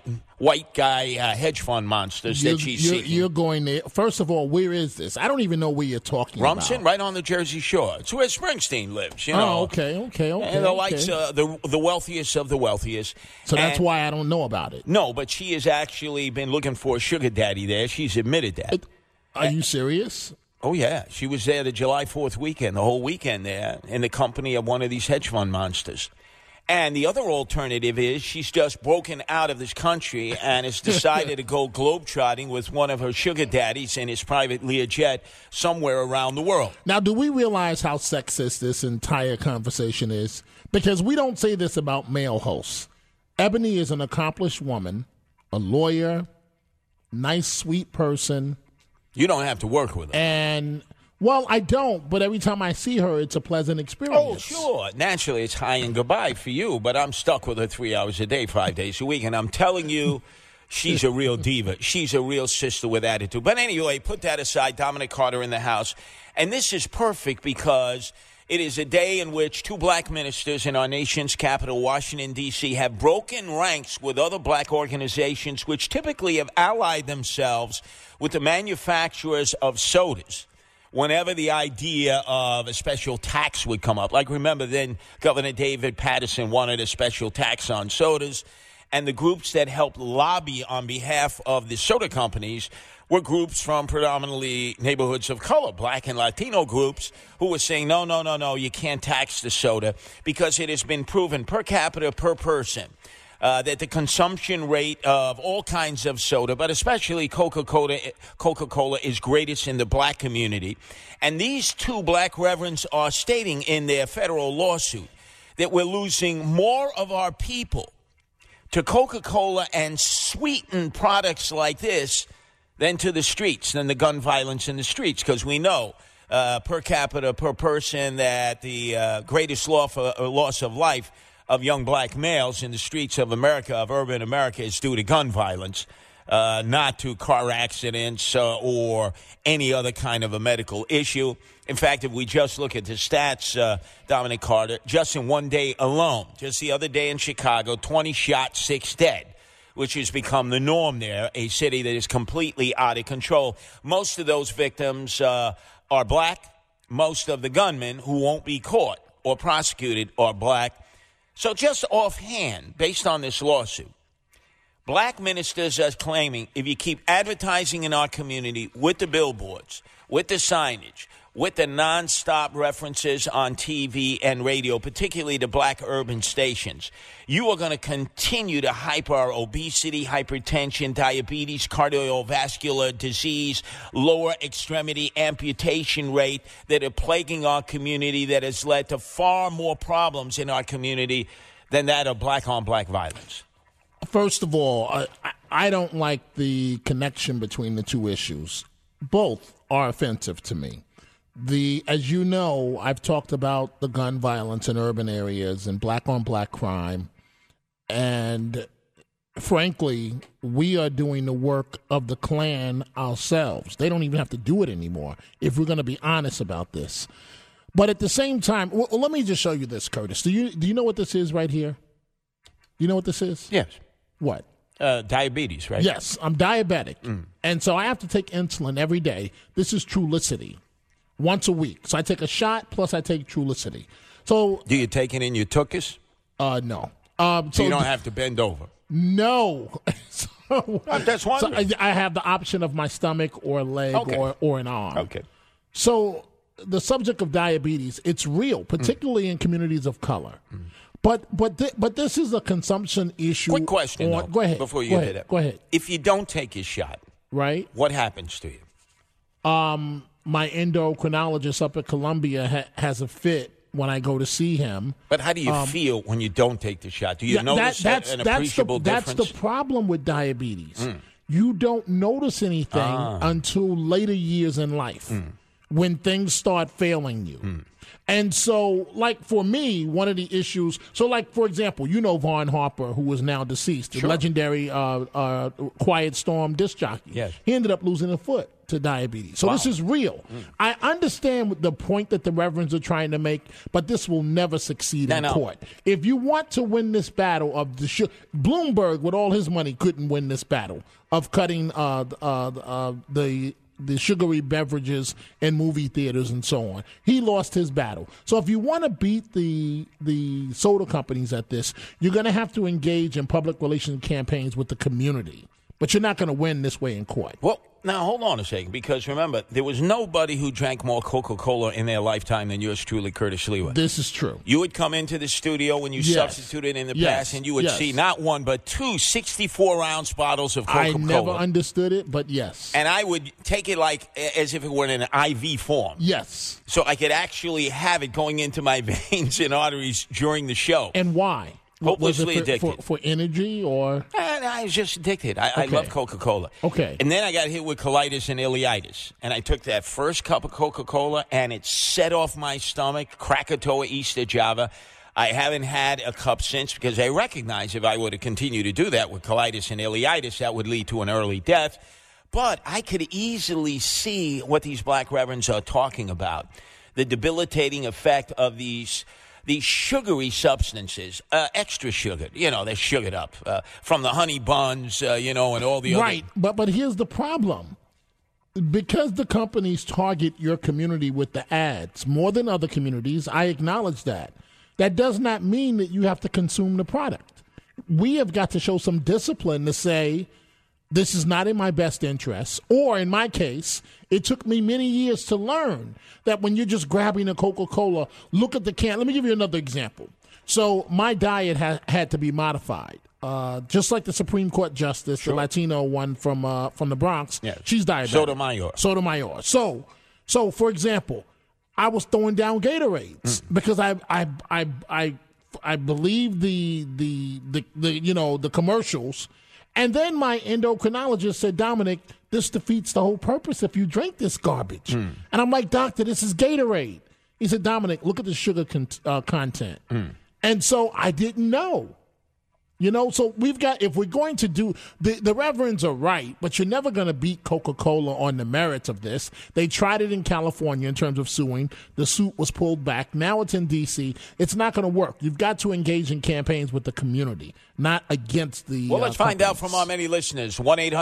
guy hedge fund monsters that she's seeking. You're going there. First of all, where is this? I don't even know where you're talking Rumson, about. right on the Jersey Shore. It's where Springsteen lives, you know. Oh, okay. And the likes, the wealthiest of the wealthiest. So that's why I don't know about it. No, but she has actually been looking for a sugar daddy there. She's admitted that. Are you serious? Oh, yeah. She was there the July 4th weekend, the whole weekend there, in the company of one of these hedge fund monsters. And the other alternative is she's just broken out of this country and has decided to go globetrotting with one of her sugar daddies in his private Learjet somewhere around the world. Now, do we realize how sexist this entire conversation is? Because we don't say this about male hosts. Ebony is an accomplished woman, a lawyer, nice, sweet person. You don't have to work with her. And... well, I don't, but every time I see her, it's a pleasant experience. Oh, sure. Naturally, it's hi and goodbye for you, but I'm stuck with her 3 hours a day, 5 days a week, and I'm telling you, she's a real diva. She's a real sister with attitude. But anyway, put that aside, Dominic Carter in the house. And this is perfect because it is a day in which two black ministers in our nation's capital, Washington, D.C., have broken ranks with other black organizations which typically have allied themselves with the manufacturers of sodas whenever the idea of a special tax would come up. Like, remember, then Governor David Paterson wanted a special tax on sodas, and the groups that helped lobby on behalf of the soda companies were groups from predominantly neighborhoods of color, black and Latino groups, who were saying, no, you can't tax the soda because it has been proven per capita, per person, that the consumption rate of all kinds of soda, but especially Coca-Cola is greatest in the black community. And these two black reverends are stating in their federal lawsuit that we're losing more of our people to Coca-Cola and sweeten products like this than to the streets, than the gun violence in the streets, because we know per capita, per person, that the greatest loss of life of young black males in the streets of America, of urban America, is due to gun violence, not to car accidents or any other kind of a medical issue. In fact, if we just look at the stats, Dominic Carter, just in one day alone, just the other day in Chicago, 20 shot, 6 dead, which has become the norm there, a city that is completely out of control. Most of those victims are black. Most of the gunmen who won't be caught or prosecuted are black. So just offhand, based on this lawsuit, black ministers are claiming if you keep advertising in our community with the billboards, with the signage, with the nonstop references on TV and radio, particularly the black urban stations, you are going to continue to hype our obesity, hypertension, diabetes, cardiovascular disease, lower extremity amputation rate that are plaguing our community, that has led to far more problems in our community than that of black-on-black violence. First of all, I don't like the connection between the two issues. Both are offensive to me. As you know, I've talked about the gun violence in urban areas and black-on-black crime, and frankly, we are doing the work of the Klan ourselves. They don't even have to do it anymore, if we're going to be honest about this. But at the same time, well, let me just show you this, Curtis. Do you know what this is right here? You know what this is? Yes. What? Diabetes, right? Yes, I'm diabetic, and so I have to take insulin every day. This is Trulicity. Once a week. So I take a shot, plus I take Trulicity. So do you take it in your tuchus? No. So you don't have to bend over? No. That's wonderful. So I have the option of my stomach or a leg or an arm. Okay. So the subject of diabetes, it's real, particularly in communities of color. But this is a consumption issue. Quick question, though, go ahead. Before you hit it. Go ahead. If you don't take your shot, right? What happens to you? My endocrinologist up at Columbia has a fit when I go to see him. But how do you feel when you don't take the shot? Do you notice an appreciable difference? That's the problem with diabetes. You don't notice anything until later years in life when things start failing you. And so, like, for me, one of the issues, so, like, for example, you know Vaughn Harper, who is now deceased, the legendary Quiet Storm disc jockey. Yes. He ended up losing a foot to diabetes. So this is real. I understand the point that the reverends are trying to make, but this will never succeed in court. If you want to win this battle of Bloomberg, with all his money, couldn't win this battle of cutting the sugary beverages in movie theaters and so on. He lost his battle. So if you want to beat the soda companies at this, you're going to have to engage in public relations campaigns with the community. But you're not going to win this way in court. Well, now, hold on a second, because remember, there was nobody who drank more Coca-Cola in their lifetime than yours truly, Curtis Lewa. This is true. You would come into the studio when you substituted in the past, and you would see not one, but two 64-ounce bottles of Coca-Cola. I never understood it, but yes. And I would take it like as if it were in an IV form. Yes. So I could actually have it going into my veins and arteries during the show. And why? Hopelessly addicted. For energy or? I was just addicted. I love Coca-Cola. Okay. And then I got hit with colitis and ileitis. And I took that first cup of Coca-Cola, and it set off my stomach, Krakatoa, Easter Java. I haven't had a cup since, because I recognize if I were to continue to do that with colitis and ileitis, that would lead to an early death. But I could easily see what these black reverends are talking about, the debilitating effect of these sugary substances, extra sugar, they're sugared up from the honey buns, and all the other. Right, but here's the problem. Because the companies target your community with the ads more than other communities, I acknowledge that. That does not mean that you have to consume the product. We have got to show some discipline to say, this is not in my best interest. Or in my case, it took me many years to learn that when you're just grabbing a Coca-Cola, look at the can. Let me give you another example. So my diet had to be modified. Just like the Supreme Court Justice, the Latino one from the Bronx, she's diabetic. Sotomayor. So for example, I was throwing down Gatorades because I I believe the commercials. And then my endocrinologist said, Dominic, this defeats the whole purpose if you drink this garbage. And I'm like, doctor, this is Gatorade. He said, Dominic, look at the sugar content. And so I didn't know. So we've got, if we're going to do, the reverends are right, but you're never going to beat Coca-Cola on the merits of this. They tried it in California in terms of suing. The suit was pulled back. Now it's in D.C. It's not going to work. You've got to engage in campaigns with the community, not against the Well, let's find out from our many listeners.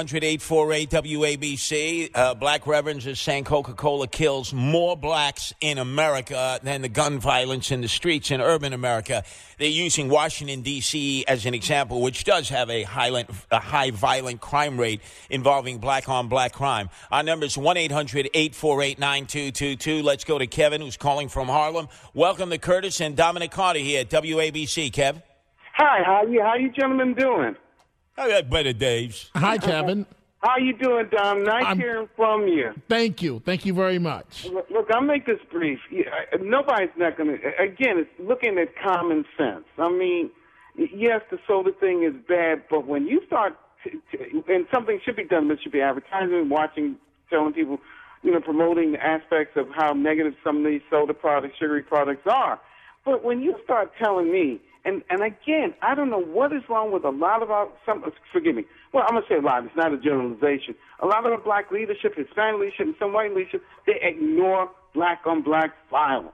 1-800-848-WABC. Black reverends are saying Coca-Cola kills more blacks in America than the gun violence in the streets in urban America. They're using Washington, D.C. as an example, which does have a high violent crime rate involving black-on-black crime. Our number is 1-800-848-9222. Let's go to Kevin, who's calling from Harlem. Welcome to Curtis and Dominic Carter here at WABC. Kev? Hi, how you gentlemen doing? I've had better days. Hi, Kevin. How you doing, Dom? Nice hearing from you. Thank you. Thank you very much. Look, I'll make this brief. Nobody's not going to, again, it's looking at common sense. I mean, yes, the soda thing is bad, but when you start, and something should be done, but should be advertising, watching, telling people, promoting the aspects of how negative some of these soda products, sugary products are. But when you start telling me, and again, I don't know what is wrong with a lot of forgive me. Well, I'm going to say a lot. It's not a generalization. A lot of the black leadership, Hispanic leadership, and some white leadership, they ignore black-on-black violence.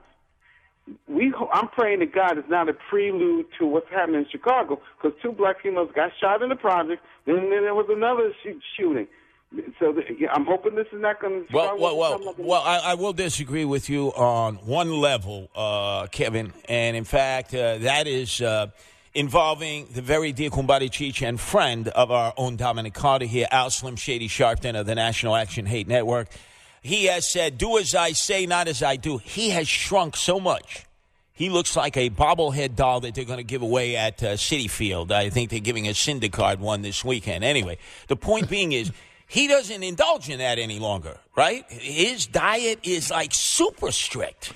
I'm praying to God it's not a prelude to what's happening in Chicago, because 2 black females got shot in the project, then there was another shooting. So I'm hoping this is not going to. Well, I will disagree with you on one level, Kevin, and in fact, that is involving the very dear Kumbari Chicha and friend of our own Dominic Carter here, Al Slim Shady Sharpton of the National Action Hate Network. He has said, do as I say, not as I do. He has shrunk so much. He looks like a bobblehead doll that they're going to give away at Citi Field. I think they're giving a Syndicard one this weekend. Anyway, the point being is, he doesn't indulge in that any longer, right? His diet is like super strict.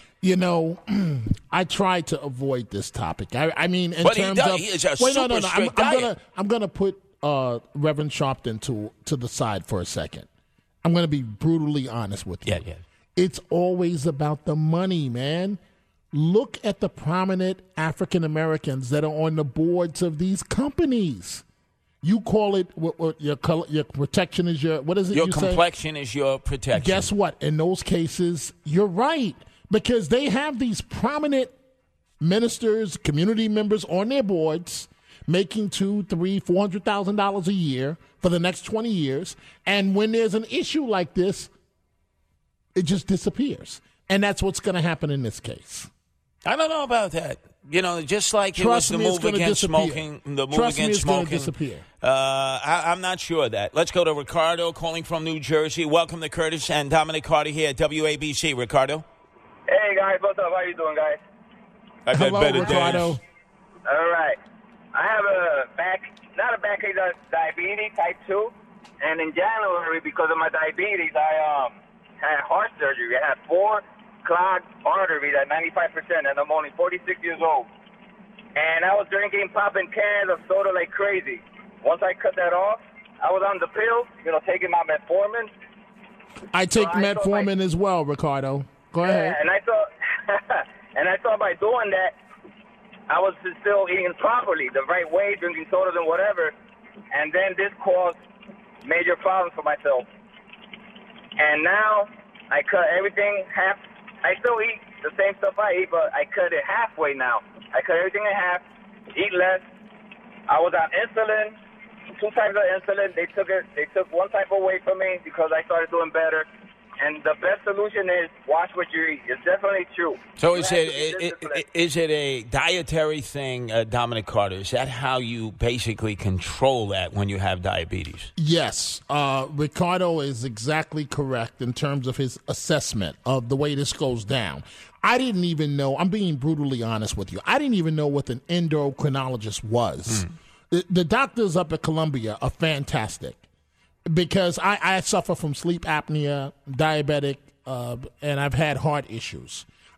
I try to avoid this topic. I mean, in but terms he does, of he is a super strict diet. I'm gonna put Reverend Sharpton to the side for a second. I'm gonna be brutally honest with you. Yeah. It's always about the money, man. Look at the prominent African Americans that are on the boards of these companies. You call it what your color, your protection is your, what is it? Your complexion is your protection. Guess what? In those cases, you're right, because they have these prominent ministers, community members on their boards making $200,000, $300,000, $400,000 a year for the next 20 years. And when there's an issue like this, it just disappears. And that's what's going to happen in this case. I don't know about that. Just like it was the move against smoking. The move against smoking. Disappear. I'm not sure of that. Let's go to Ricardo calling from New Jersey. Welcome to Curtis and Dominic Carter here at WABC. Ricardo. Hey, guys. What's up? How you doing, guys? I've had better Ricardo. days. All right. I have not a backache, diabetes, type 2. And in January, because of my diabetes, I had heart surgery. I had 4 clogged arteries at 95%, and I'm only 46 years old. And I was drinking, popping cans of soda like crazy. Once I cut that off, I was on the pill, taking my metformin. I take metformin as well, Ricardo. Go ahead. And I thought by doing that, I was still eating properly, the right way, drinking sodas and whatever. And then this caused major problems for myself. And now I cut everything half. I still eat the same stuff I eat, but I cut it halfway now. I cut everything in half, eat less. I was on insulin, 2 types of insulin. They took 1 type away from me because I started doing better. And the best solution is watch what you eat. It's definitely true. So is it a dietary thing, Dominic Carter? Is that how you basically control that when you have diabetes? Yes. Ricardo is exactly correct in terms of his assessment of the way this goes down. I didn't even know, I'm being brutally honest with you, I didn't even know what an endocrinologist was. The doctors up at Columbia are fantastic. Because I suffer from sleep apnea, diabetic, and I've had heart issues.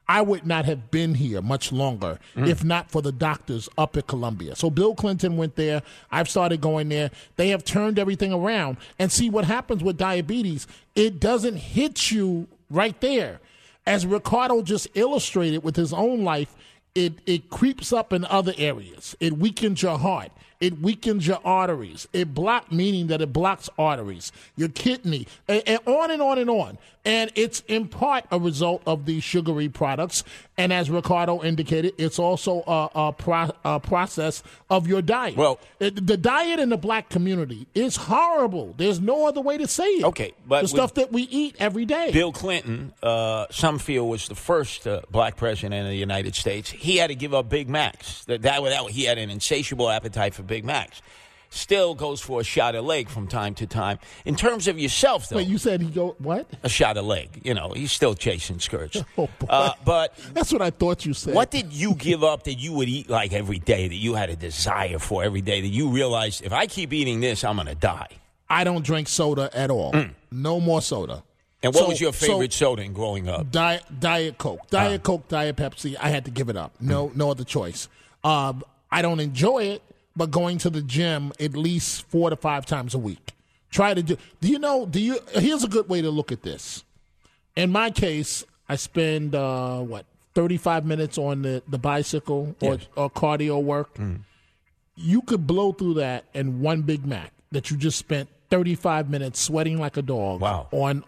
I would not have been here much longer if not for the doctors up at Columbia. So Bill Clinton went there. I've started going there. They have turned everything around. And see what happens with diabetes. It doesn't hit you right there. As Ricardo just illustrated with his own life, it creeps up in other areas. It weakens your heart. It weakens your arteries. It meaning that it blocks arteries, your kidney, and on and on and on. And it's in part a result of these sugary products. And as Ricardo indicated, it's also a process of your diet. Well, the diet in the black community is horrible. There's no other way to say it. Okay, but the stuff that we eat every day. Bill Clinton, some feel, was the first black president of the United States. He had to give up Big Macs. He had an insatiable appetite for Big Macs. Still goes for a shot of leg from time to time. In terms of yourself, though. Wait, you said he go what? A shot of leg. You know, he's still chasing skirts. Oh, boy. But that's what I thought you said. What did you give up that you would eat like every day, that you had a desire for every day, that you realized, if I keep eating this, I'm going to die? I don't drink soda at all. No more soda. And what was your favorite soda in growing up? Diet Coke. Diet Coke, Diet Pepsi. I had to give it up. No other choice. I don't enjoy it, but going to the gym at least 4 to 5 times a week. Try to do. Here's a good way to look at this. In my case, I spend 35 minutes on the bicycle or cardio work. You could blow through that in one Big Mac that you just spent 35 minutes sweating like a dog. Wow.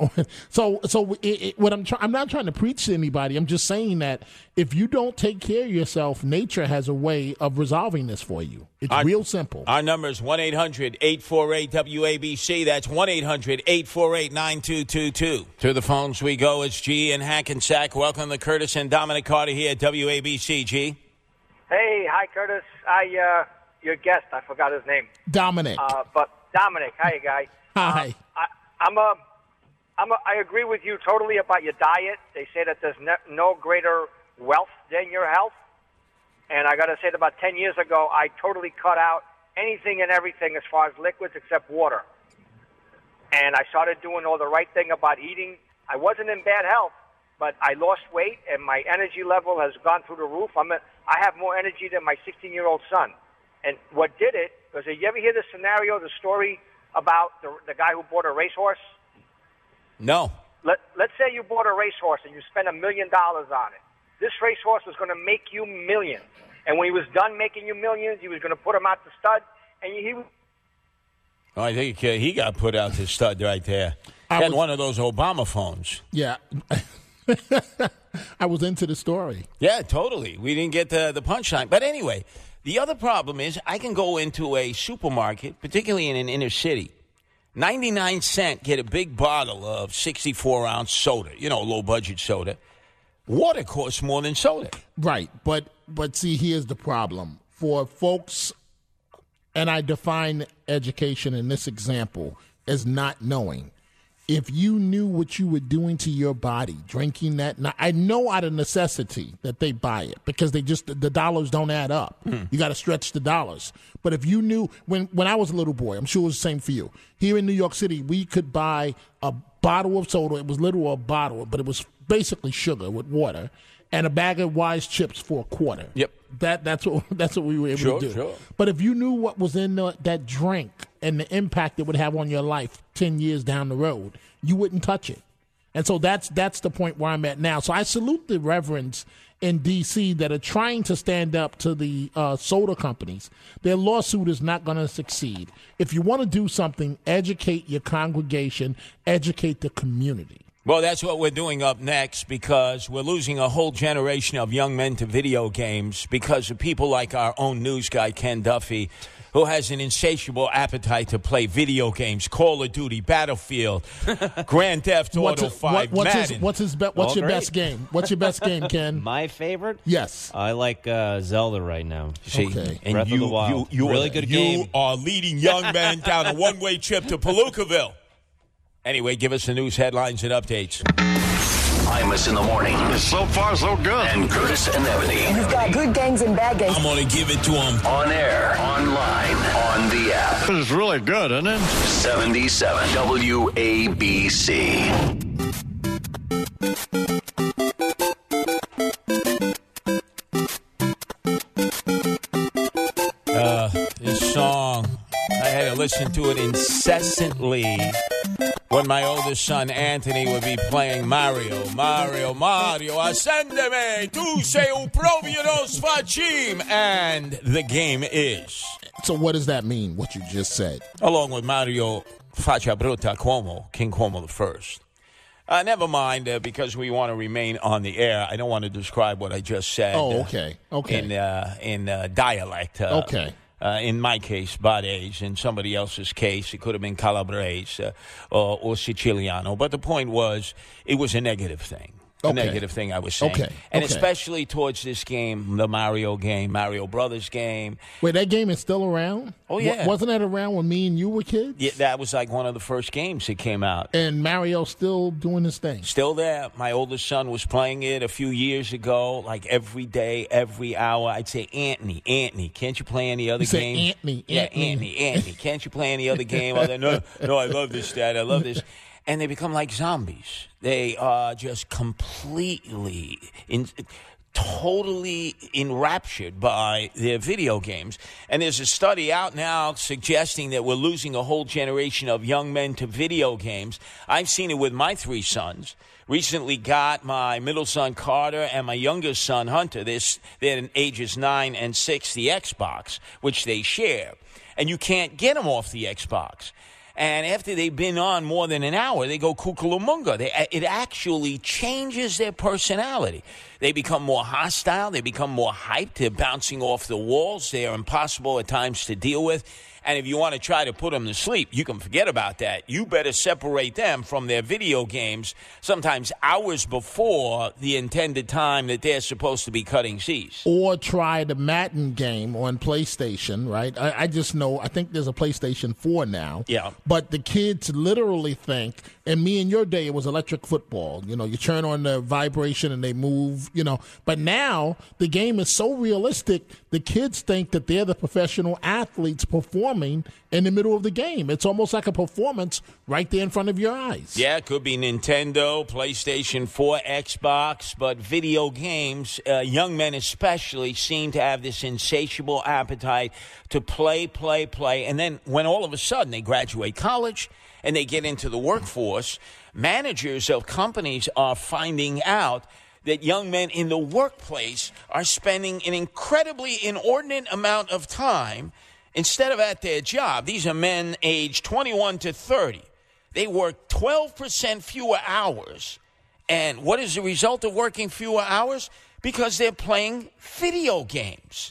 I'm not trying to preach to anybody. I'm just saying that if you don't take care of yourself, nature has a way of resolving this for you. It's real simple. Our number is 1-800-848-WABC. That's 1-800-848-9222. To the phones we go. It's G in Hackensack. Welcome to Curtis and Dominic Carter here at WABC. G. Hey, hi, Curtis. Your guest, I forgot his name. Dominic. But Dominic, hi, guy. Hi. I agree with you totally about your diet. They say that there's no greater wealth than your health. And I got to say that about 10 years ago, I totally cut out anything and everything as far as liquids except water. And I started doing all the right thing about eating. I wasn't in bad health, but I lost weight, and my energy level has gone through the roof. I have more energy than my 16-year-old son. And what did it was, you ever hear the story about the guy who bought a racehorse? No. Let's say you bought a racehorse and you spent $1 million on it. This racehorse was going to make you millions. And when he was done making you millions, he was going to put him out to stud. And I think he got put out to stud right there. Had one of those Obama phones. Yeah. I was into the story. Yeah, totally. We didn't get the punchline. But anyway, the other problem is I can go into a supermarket, particularly in an inner city, 99 cents, get a big bottle of 64-ounce soda, low-budget soda. Water costs more than soda. Right, but see, here's the problem. For folks, and I define education in this example as not knowing. If you knew what you were doing to your body, drinking that, I know out of necessity that they buy it because the dollars don't add up. You got to stretch the dollars. But if you knew, when I was a little boy, I'm sure it was the same for you. Here in New York City, we could buy a bottle of soda. It was literally a bottle, but it was basically sugar with water, and a bag of Wise chips for a quarter. Yep. That's what we were able to do. Sure. But if you knew what was in that drink and the impact it would have on your life 10 years down the road, you wouldn't touch it. And so that's the point where I'm at now. So I salute the reverends in D.C. that are trying to stand up to the soda companies. Their lawsuit is not going to succeed. If you want to do something, educate your congregation, educate the community. Well, that's what we're doing up next, because we're losing a whole generation of young men to video games because of people like our own news guy, Ken Duffy, who has an insatiable appetite to play video games, Call of Duty, Battlefield, Grand Theft Auto 5, Madden. What's your best game? What's your best game, Ken? My favorite? Yes. I like Zelda right now. See, okay. And Breath of the Wild. Really good game. You are leading young men down a one-way trip to Palookaville. Anyway, give us the news headlines and updates. Imus in the morning. So far, so good. And Curtis and Ebony. You've got good gangs and bad gangs. I'm going to give it to them. On air, online, on the app. This is really good, isn't it? 77 WABC. incessantly when my oldest son Anthony would be playing Mario, ascendeme, tu sei un proprio nos facim, and the game is. So what does that mean, what you just said? Along with Mario Faccia Brutta Cuomo, King Cuomo the First. Never mind, because we want to remain on the air. I don't want to describe what I just said. Oh, okay. In dialect. Okay. In my case, Barese. In somebody else's case, it could have been Calabrese or Siciliano. But the point was, it was a negative thing. A negative thing I was saying. And especially towards this game, the Mario game, Mario Brothers game. Wait, that game is still around? Oh, yeah. Wasn't that around when me and you were kids? Yeah, that was like one of the first games that came out. And Mario's still doing his thing? Still there. My oldest son was playing it a few years ago, like every day, every hour. I'd say, Anthony, can't you play any other game? Anthony. Can't you play any other game? No, I love this, Dad. I love this. And they become like zombies. They are just completely, totally enraptured by their video games. And there's a study out now suggesting that we're losing a whole generation of young men to video games. I've seen it with my 3 sons. Recently got my middle son Carter and my youngest son Hunter. They're ages 9 and 6, the Xbox, which they share. And you can't get them off the Xbox. And after they've been on more than an hour, they go kukulumunga. It actually changes their personality. They become more hostile. They become more hyped. They're bouncing off the walls. They are impossible at times to deal with. And if you want to try to put them to sleep, you can forget about that. You better separate them from their video games sometimes hours before the intended time that they're supposed to be cutting C's. Or try the Madden game on PlayStation, right? I just know, I think there's a PlayStation 4 now. Yeah. But the kids literally think, and me in your day, it was electric football. You know, you turn on the vibration and they move, you know. But now the game is so realistic, the kids think that they're the professional athletes performing in the middle of the game. It's almost like a performance right there in front of your eyes. Yeah, it could be Nintendo, PlayStation 4, Xbox, but video games, young men especially, seem to have this insatiable appetite to play. And then when all of a sudden they graduate college and they get into the workforce, managers of companies are finding out that young men in the workplace are spending an incredibly inordinate amount of time instead of at their job. These are men aged 21 to 30. They work 12% fewer hours. And what is the result of working fewer hours? Because they're playing video games.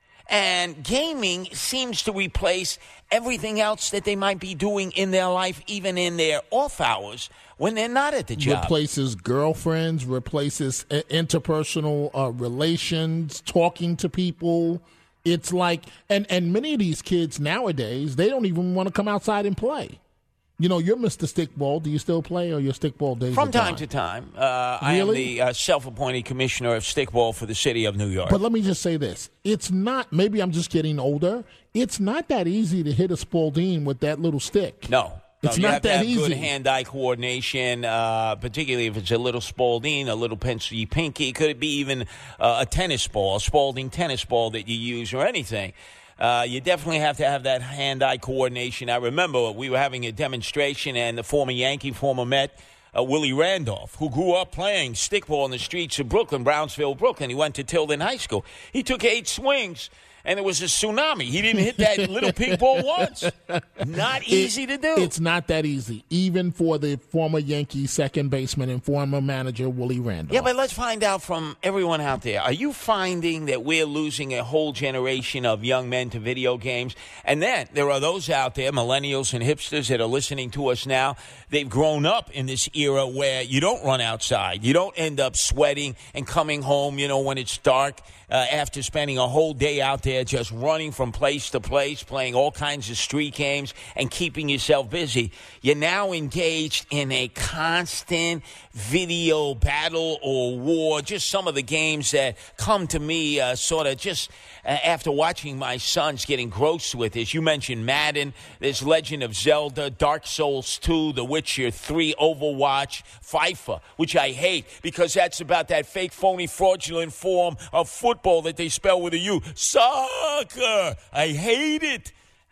And gaming seems to replace everything else that they might be doing in their life, even in their off hours, when they're not at the job. Replaces girlfriends, replaces interpersonal relations, talking to people. It's like, and many of these kids nowadays, they don't even want to come outside and play. You know, you're Mr. Stickball. Do you still play, or your stickball days From are time gone? to time. Really? I am the self-appointed commissioner of stickball for the city of New York. But let me just say this. It's not, maybe I'm just getting older, it's not that easy to hit a Spalding with that little stick. No. It's you not have to that have easy. good hand-eye coordination, particularly if it's a little Spalding, a little pencil pinky. Could it be even a tennis ball, a Spalding tennis ball that you use or anything? You definitely have to have that hand-eye coordination. I remember we were having a demonstration, and the former Yankee, former Met, Willie Randolph, who grew up playing stickball in the streets of Brooklyn, Brownsville, Brooklyn. He went to Tilden High School. He took 8 swings, and it was a tsunami. He didn't hit that little pink ball once. Not easy to do. It's not that easy, even for the former Yankee second baseman and former manager Willie Randolph. Yeah, but let's find out from everyone out there. Are you finding that we're losing a whole generation of young men to video games? And then there are those out there, millennials and hipsters, that are listening to us now. They've grown up in this era where you don't run outside. You don't end up sweating and coming home, you know, when it's dark after spending a whole day out there just running from place to place, playing all kinds of street games and keeping yourself busy. You're now engaged in a constant video battle or war. Just some of the games that come to me sort of just after watching my sons get engrossed with this. You mentioned Madden. There's Legend of Zelda, Dark Souls 2, The Witcher 3, Overwatch, FIFA, which I hate because that's about that fake, phony, fraudulent form of football that they spell with a U. Soccer. I hate it.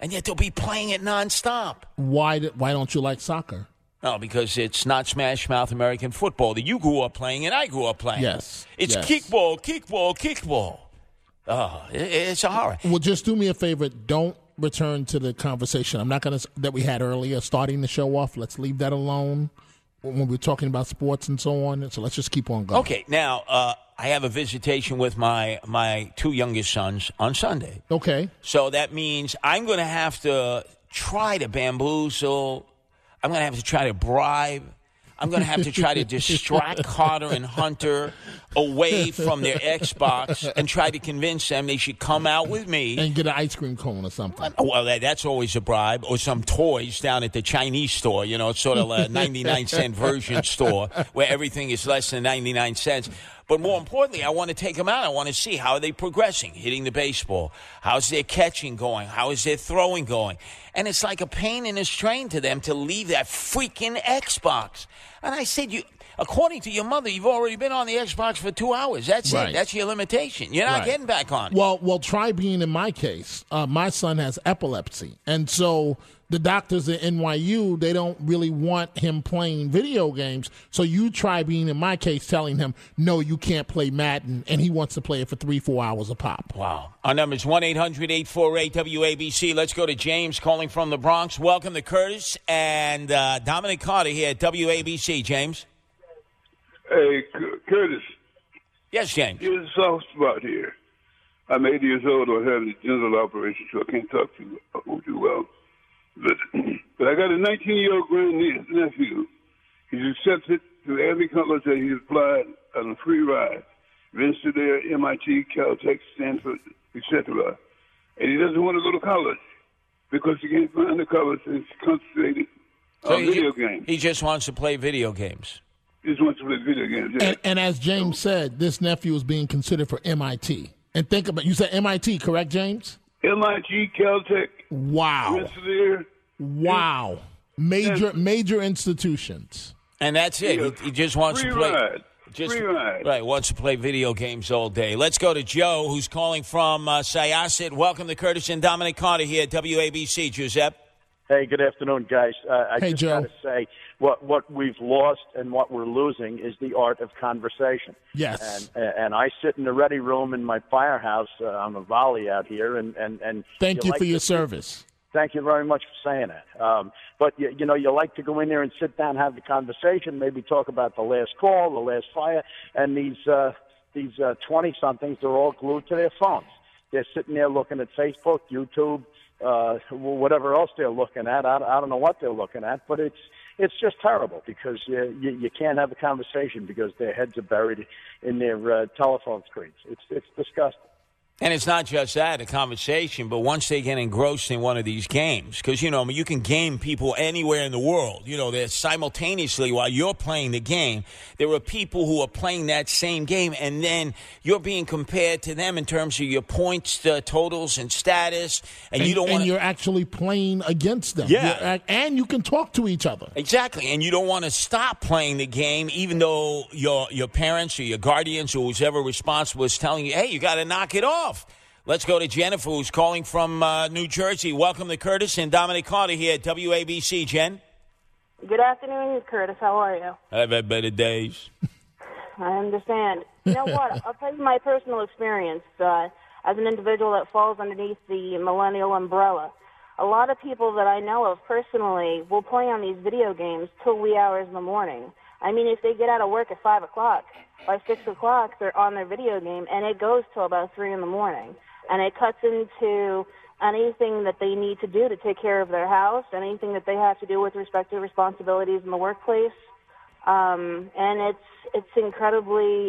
and yet they'll be playing it nonstop. Why don't you like soccer? No, because it's not Smash Mouth American football that you grew up playing and I grew up playing. Yes. It's yes. kickball. Oh, it's a horror. Well, just do me a favor. Don't return to the conversation. I'm not going to that we had earlier, starting the show off. Let's leave that alone when we're talking about sports and so on. So let's just keep on going. Okay. Now, I have a visitation with my two youngest sons on Sunday. Okay. So that means I'm going to have to try to bamboozle. I'm going to have to try to bribe. I'm going to have to try to distract Carter and Hunter away from their Xbox and try to convince them they should come out with me. And get an ice cream cone or something. Well, that's always a bribe. Or some toys down at the Chinese store. You know, it's sort of a 99-cent version store where everything is less than 99 cents. But more importantly, I want to take them out. I want to see how are they progressing, hitting the baseball. How's their catching going? How is their throwing going? And it's like a pain in the strain to them to leave that freaking Xbox. And I said, according to your mother, you've already been on the Xbox for 2 hours. That's right. it. That's your limitation. You're not getting back on it. Well, try being in my case. My son has epilepsy. And so the doctors at NYU, they don't really want him playing video games. So you try being in my case, telling him, no, you can't play Madden, and he wants to play it for 3-4 hours a pop. Wow. Our number is 1-800-848-WABC. Let's go to James calling from the Bronx. Welcome to Curtis and Dominic Carter here at WABC. James? Hey, Curtis. Yes, James. There's a soft spot here. I'm 80 years old. I have a dental operation, so I can't talk to you well. But I got a 19-year-old grandnephew. He's accepted to every college that he's applied on a free ride. Rensselaer, MIT, Caltech, Stanford, etc. And he doesn't want to go to college because he can't find a college that's concentrated on video games. He just wants to play video games. He just wants to play video games, yeah. And as James said, this nephew is being considered for MIT. And think about, you said MIT, correct, James? MIT, Caltech. Wow. Rensselaer. Wow. Major institutions. And that's it. He just wants to play. Free ride. Right, wants to play video games all day. Let's go to Joe, who's calling from Syosset. Welcome to Curtis and Dominic Carter here at WABC. Giuseppe. Hey, good afternoon, guys. I Hey, just Joe. got to say, what we've lost and what we're losing is the art of conversation. Yes. And I sit in the ready room in my firehouse on the volley out here, and Thank you like for your to- service. Thank you very much for saying that. But you know, you like to go in there and sit down, have the conversation, maybe talk about the last call, the last fire, and these 20-somethings, they're all glued to their phones. They're sitting there looking at Facebook, YouTube, whatever else they're looking at. I don't know what they're looking at, but it's just terrible because you can't have a conversation because their heads are buried in their telephone screens. It's disgusting. And it's not just that, a conversation, but once they get engrossed in one of these games, because, you know, I mean, you can game people anywhere in the world. You know, they're simultaneously, while you're playing the game, there are people who are playing that same game, and then you're being compared to them in terms of your points, totals, and status, and you don't want And you're actually playing against them. Yeah. And you can talk to each other. Exactly, and you don't want to stop playing the game, even though your parents or your guardians or who's ever responsible is telling you, hey, you got to knock it off. Let's go to Jennifer, who's calling from New Jersey. Welcome to Curtis and Dominic Carter here at WABC. Jen? Good afternoon, Curtis. How are you? I've had better days. I understand. You know what? I'll tell you my personal experience as an individual that falls underneath the millennial umbrella. A lot of people that I know of personally will play on these video games till wee hours in the morning. I mean, if they get out of work at 5 o'clock, by 6 o'clock, they're on their video game, and it goes till about 3 in the morning. And it cuts into anything that they need to do to take care of their house, anything that they have to do with respect to responsibilities in the workplace. And it's incredibly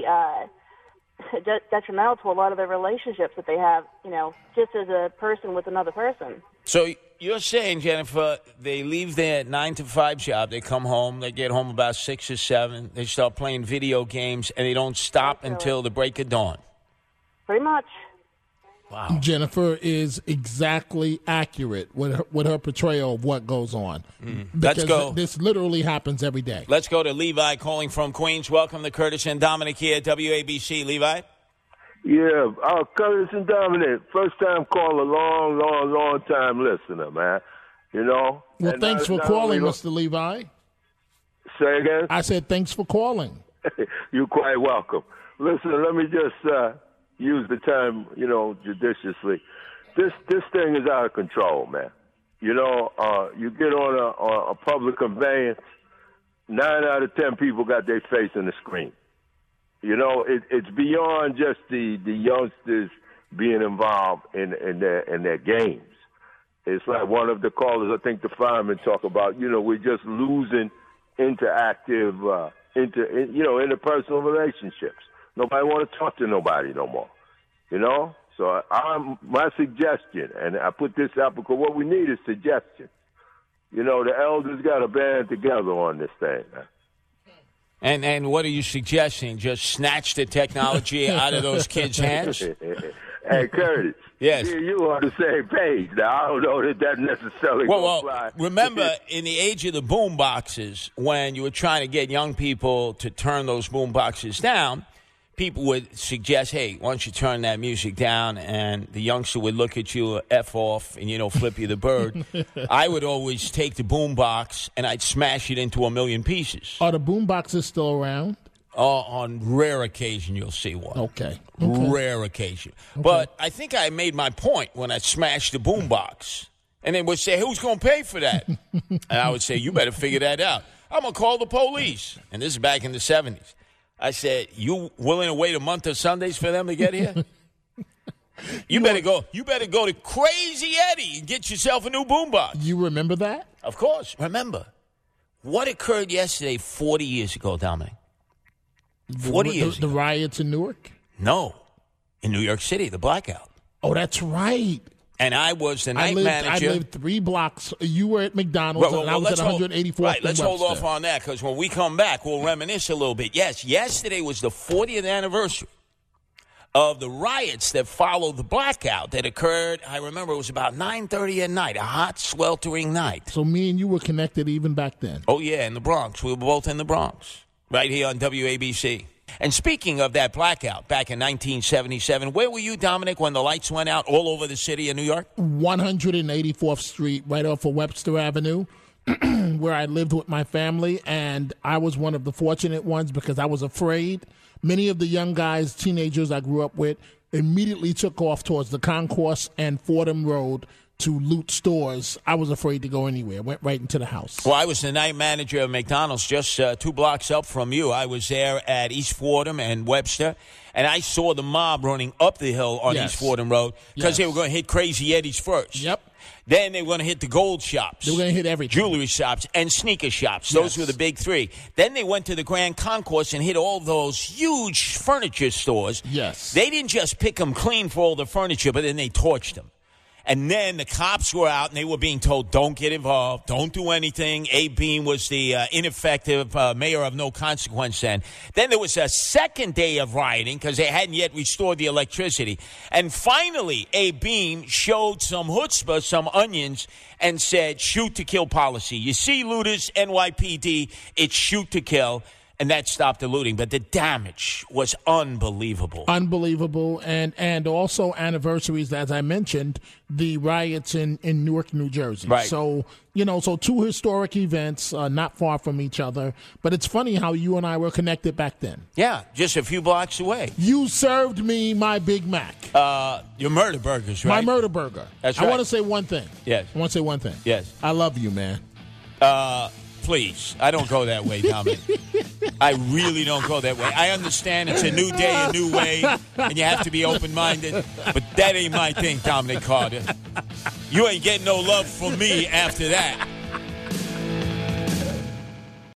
detrimental to a lot of the relationships that they have, you know, just as a person with another person. So you're saying, Jennifer, they leave their 9-to-5 job, they come home, they get home about 6 or 7, they start playing video games, and they don't stop until the break of dawn. Pretty much. Wow. Jennifer is exactly accurate with her portrayal of what goes on. Let's go. This literally happens every day. Let's go to Levi calling from Queens. Welcome to Curtis and Dominic here at WABC. Levi? Yeah, Curtis and Dominic, first time caller, long time listener, man. You know? Well, And thanks for not calling, only- Mr. Levi. Say again? I said thanks for calling. You're quite welcome. Listen, let me just use the time, judiciously. This thing is out of control, man. You get on a public conveyance, 9 out of 10 people got their face in the screen. It's beyond just the youngsters being involved in their games. It's like one of the callers, I think the firemen talk about, we're just losing interactive, interpersonal relationships. Nobody want to talk to nobody no more, So my suggestion, and I put this out because what we need is suggestions. The elders got to band together on this thing, man. And what are you suggesting? Just snatch the technology out of those kids' hands? Hey, Curtis. Yes. Me and you on the same page. Now, I don't know that necessarily Well, apply. remember, in the age of the boom boxes, when you were trying to get young people to turn those boom boxes down, people would suggest, hey, why don't you turn that music down? And the youngster would look at you, F off, and, flip you the bird. I would always take the boom box, and I'd smash it into a million pieces. Are the boom boxes still around? On rare occasion, you'll see one. Okay. Rare occasion. But I think I made my point when I smashed the boom box. And they would say, who's going to pay for that? And I would say, you better figure that out. I'm going to call the police. And this is back in the 70s. I said, you willing to wait a month of Sundays for them to get here? You better go to Crazy Eddie and get yourself a new boombox. You remember that? Of course. Remember. What occurred yesterday 40 years ago, Dominic? 40 years The riots in Newark? No. In New York City, the blackout. Oh, that's right. And I was the night manager. I lived 3 blocks. You were at McDonald's, and I was at 184th Right, let's and hold Webster. off on that, because when we come back, we'll reminisce a little bit. Yes, yesterday was the 40th anniversary of the riots that followed the blackout that occurred. I remember it was about 9:30 at night, a hot, sweltering night. So me and you were connected even back then. Oh, yeah, in the Bronx. We were both in the Bronx, right here on WABC. And speaking of that blackout back in 1977, where were you, Dominic, when the lights went out all over the city of New York? 184th Street, right off of Webster Avenue, where I lived with my family, and I was one of the fortunate ones because I was afraid. Many of the young guys, teenagers I grew up with, immediately took off towards the Concourse and Fordham Road to loot stores. I was afraid to go anywhere. Went right into the house. Well, I was the night manager of McDonald's just 2 blocks up from you. I was there at East Fordham and Webster, and I saw the mob running up the hill on Yes. East Fordham Road because Yes. they were going to hit Crazy Eddie's first. Yep. Then they were going to hit the gold shops. They were going to hit everything. Jewelry shops and sneaker shops. Those Yes. were the big 3. Then they went to the Grand Concourse and hit all those huge furniture stores. Yes. They didn't just pick them clean for all the furniture, but then they torched them. And then the cops were out, and they were being told, don't get involved, don't do anything. Abe Beame was the ineffective mayor of no consequence then. Then there was a second day of rioting because they hadn't yet restored the electricity. And finally, Abe Beame showed some chutzpah, some onions, and said, shoot to kill policy. You see, looters, NYPD, it's shoot to kill. And that stopped the looting. But the damage was unbelievable. Unbelievable. And also anniversaries, as I mentioned, the riots in Newark, New Jersey. Right. So, so 2 historic events not far from each other. But it's funny how you and I were connected back then. Yeah, just a few blocks away. You served me my Big Mac. Your murder burgers, right? My murder burger. That's I right. want to say one thing. Yes. I want to say one thing. Yes. I love you, man. Please, I don't go that way, Dominic. I really don't go that way. I understand it's a new day, a new way, and you have to be open-minded, but that ain't my thing, Dominic Carter. You ain't getting no love from me after that.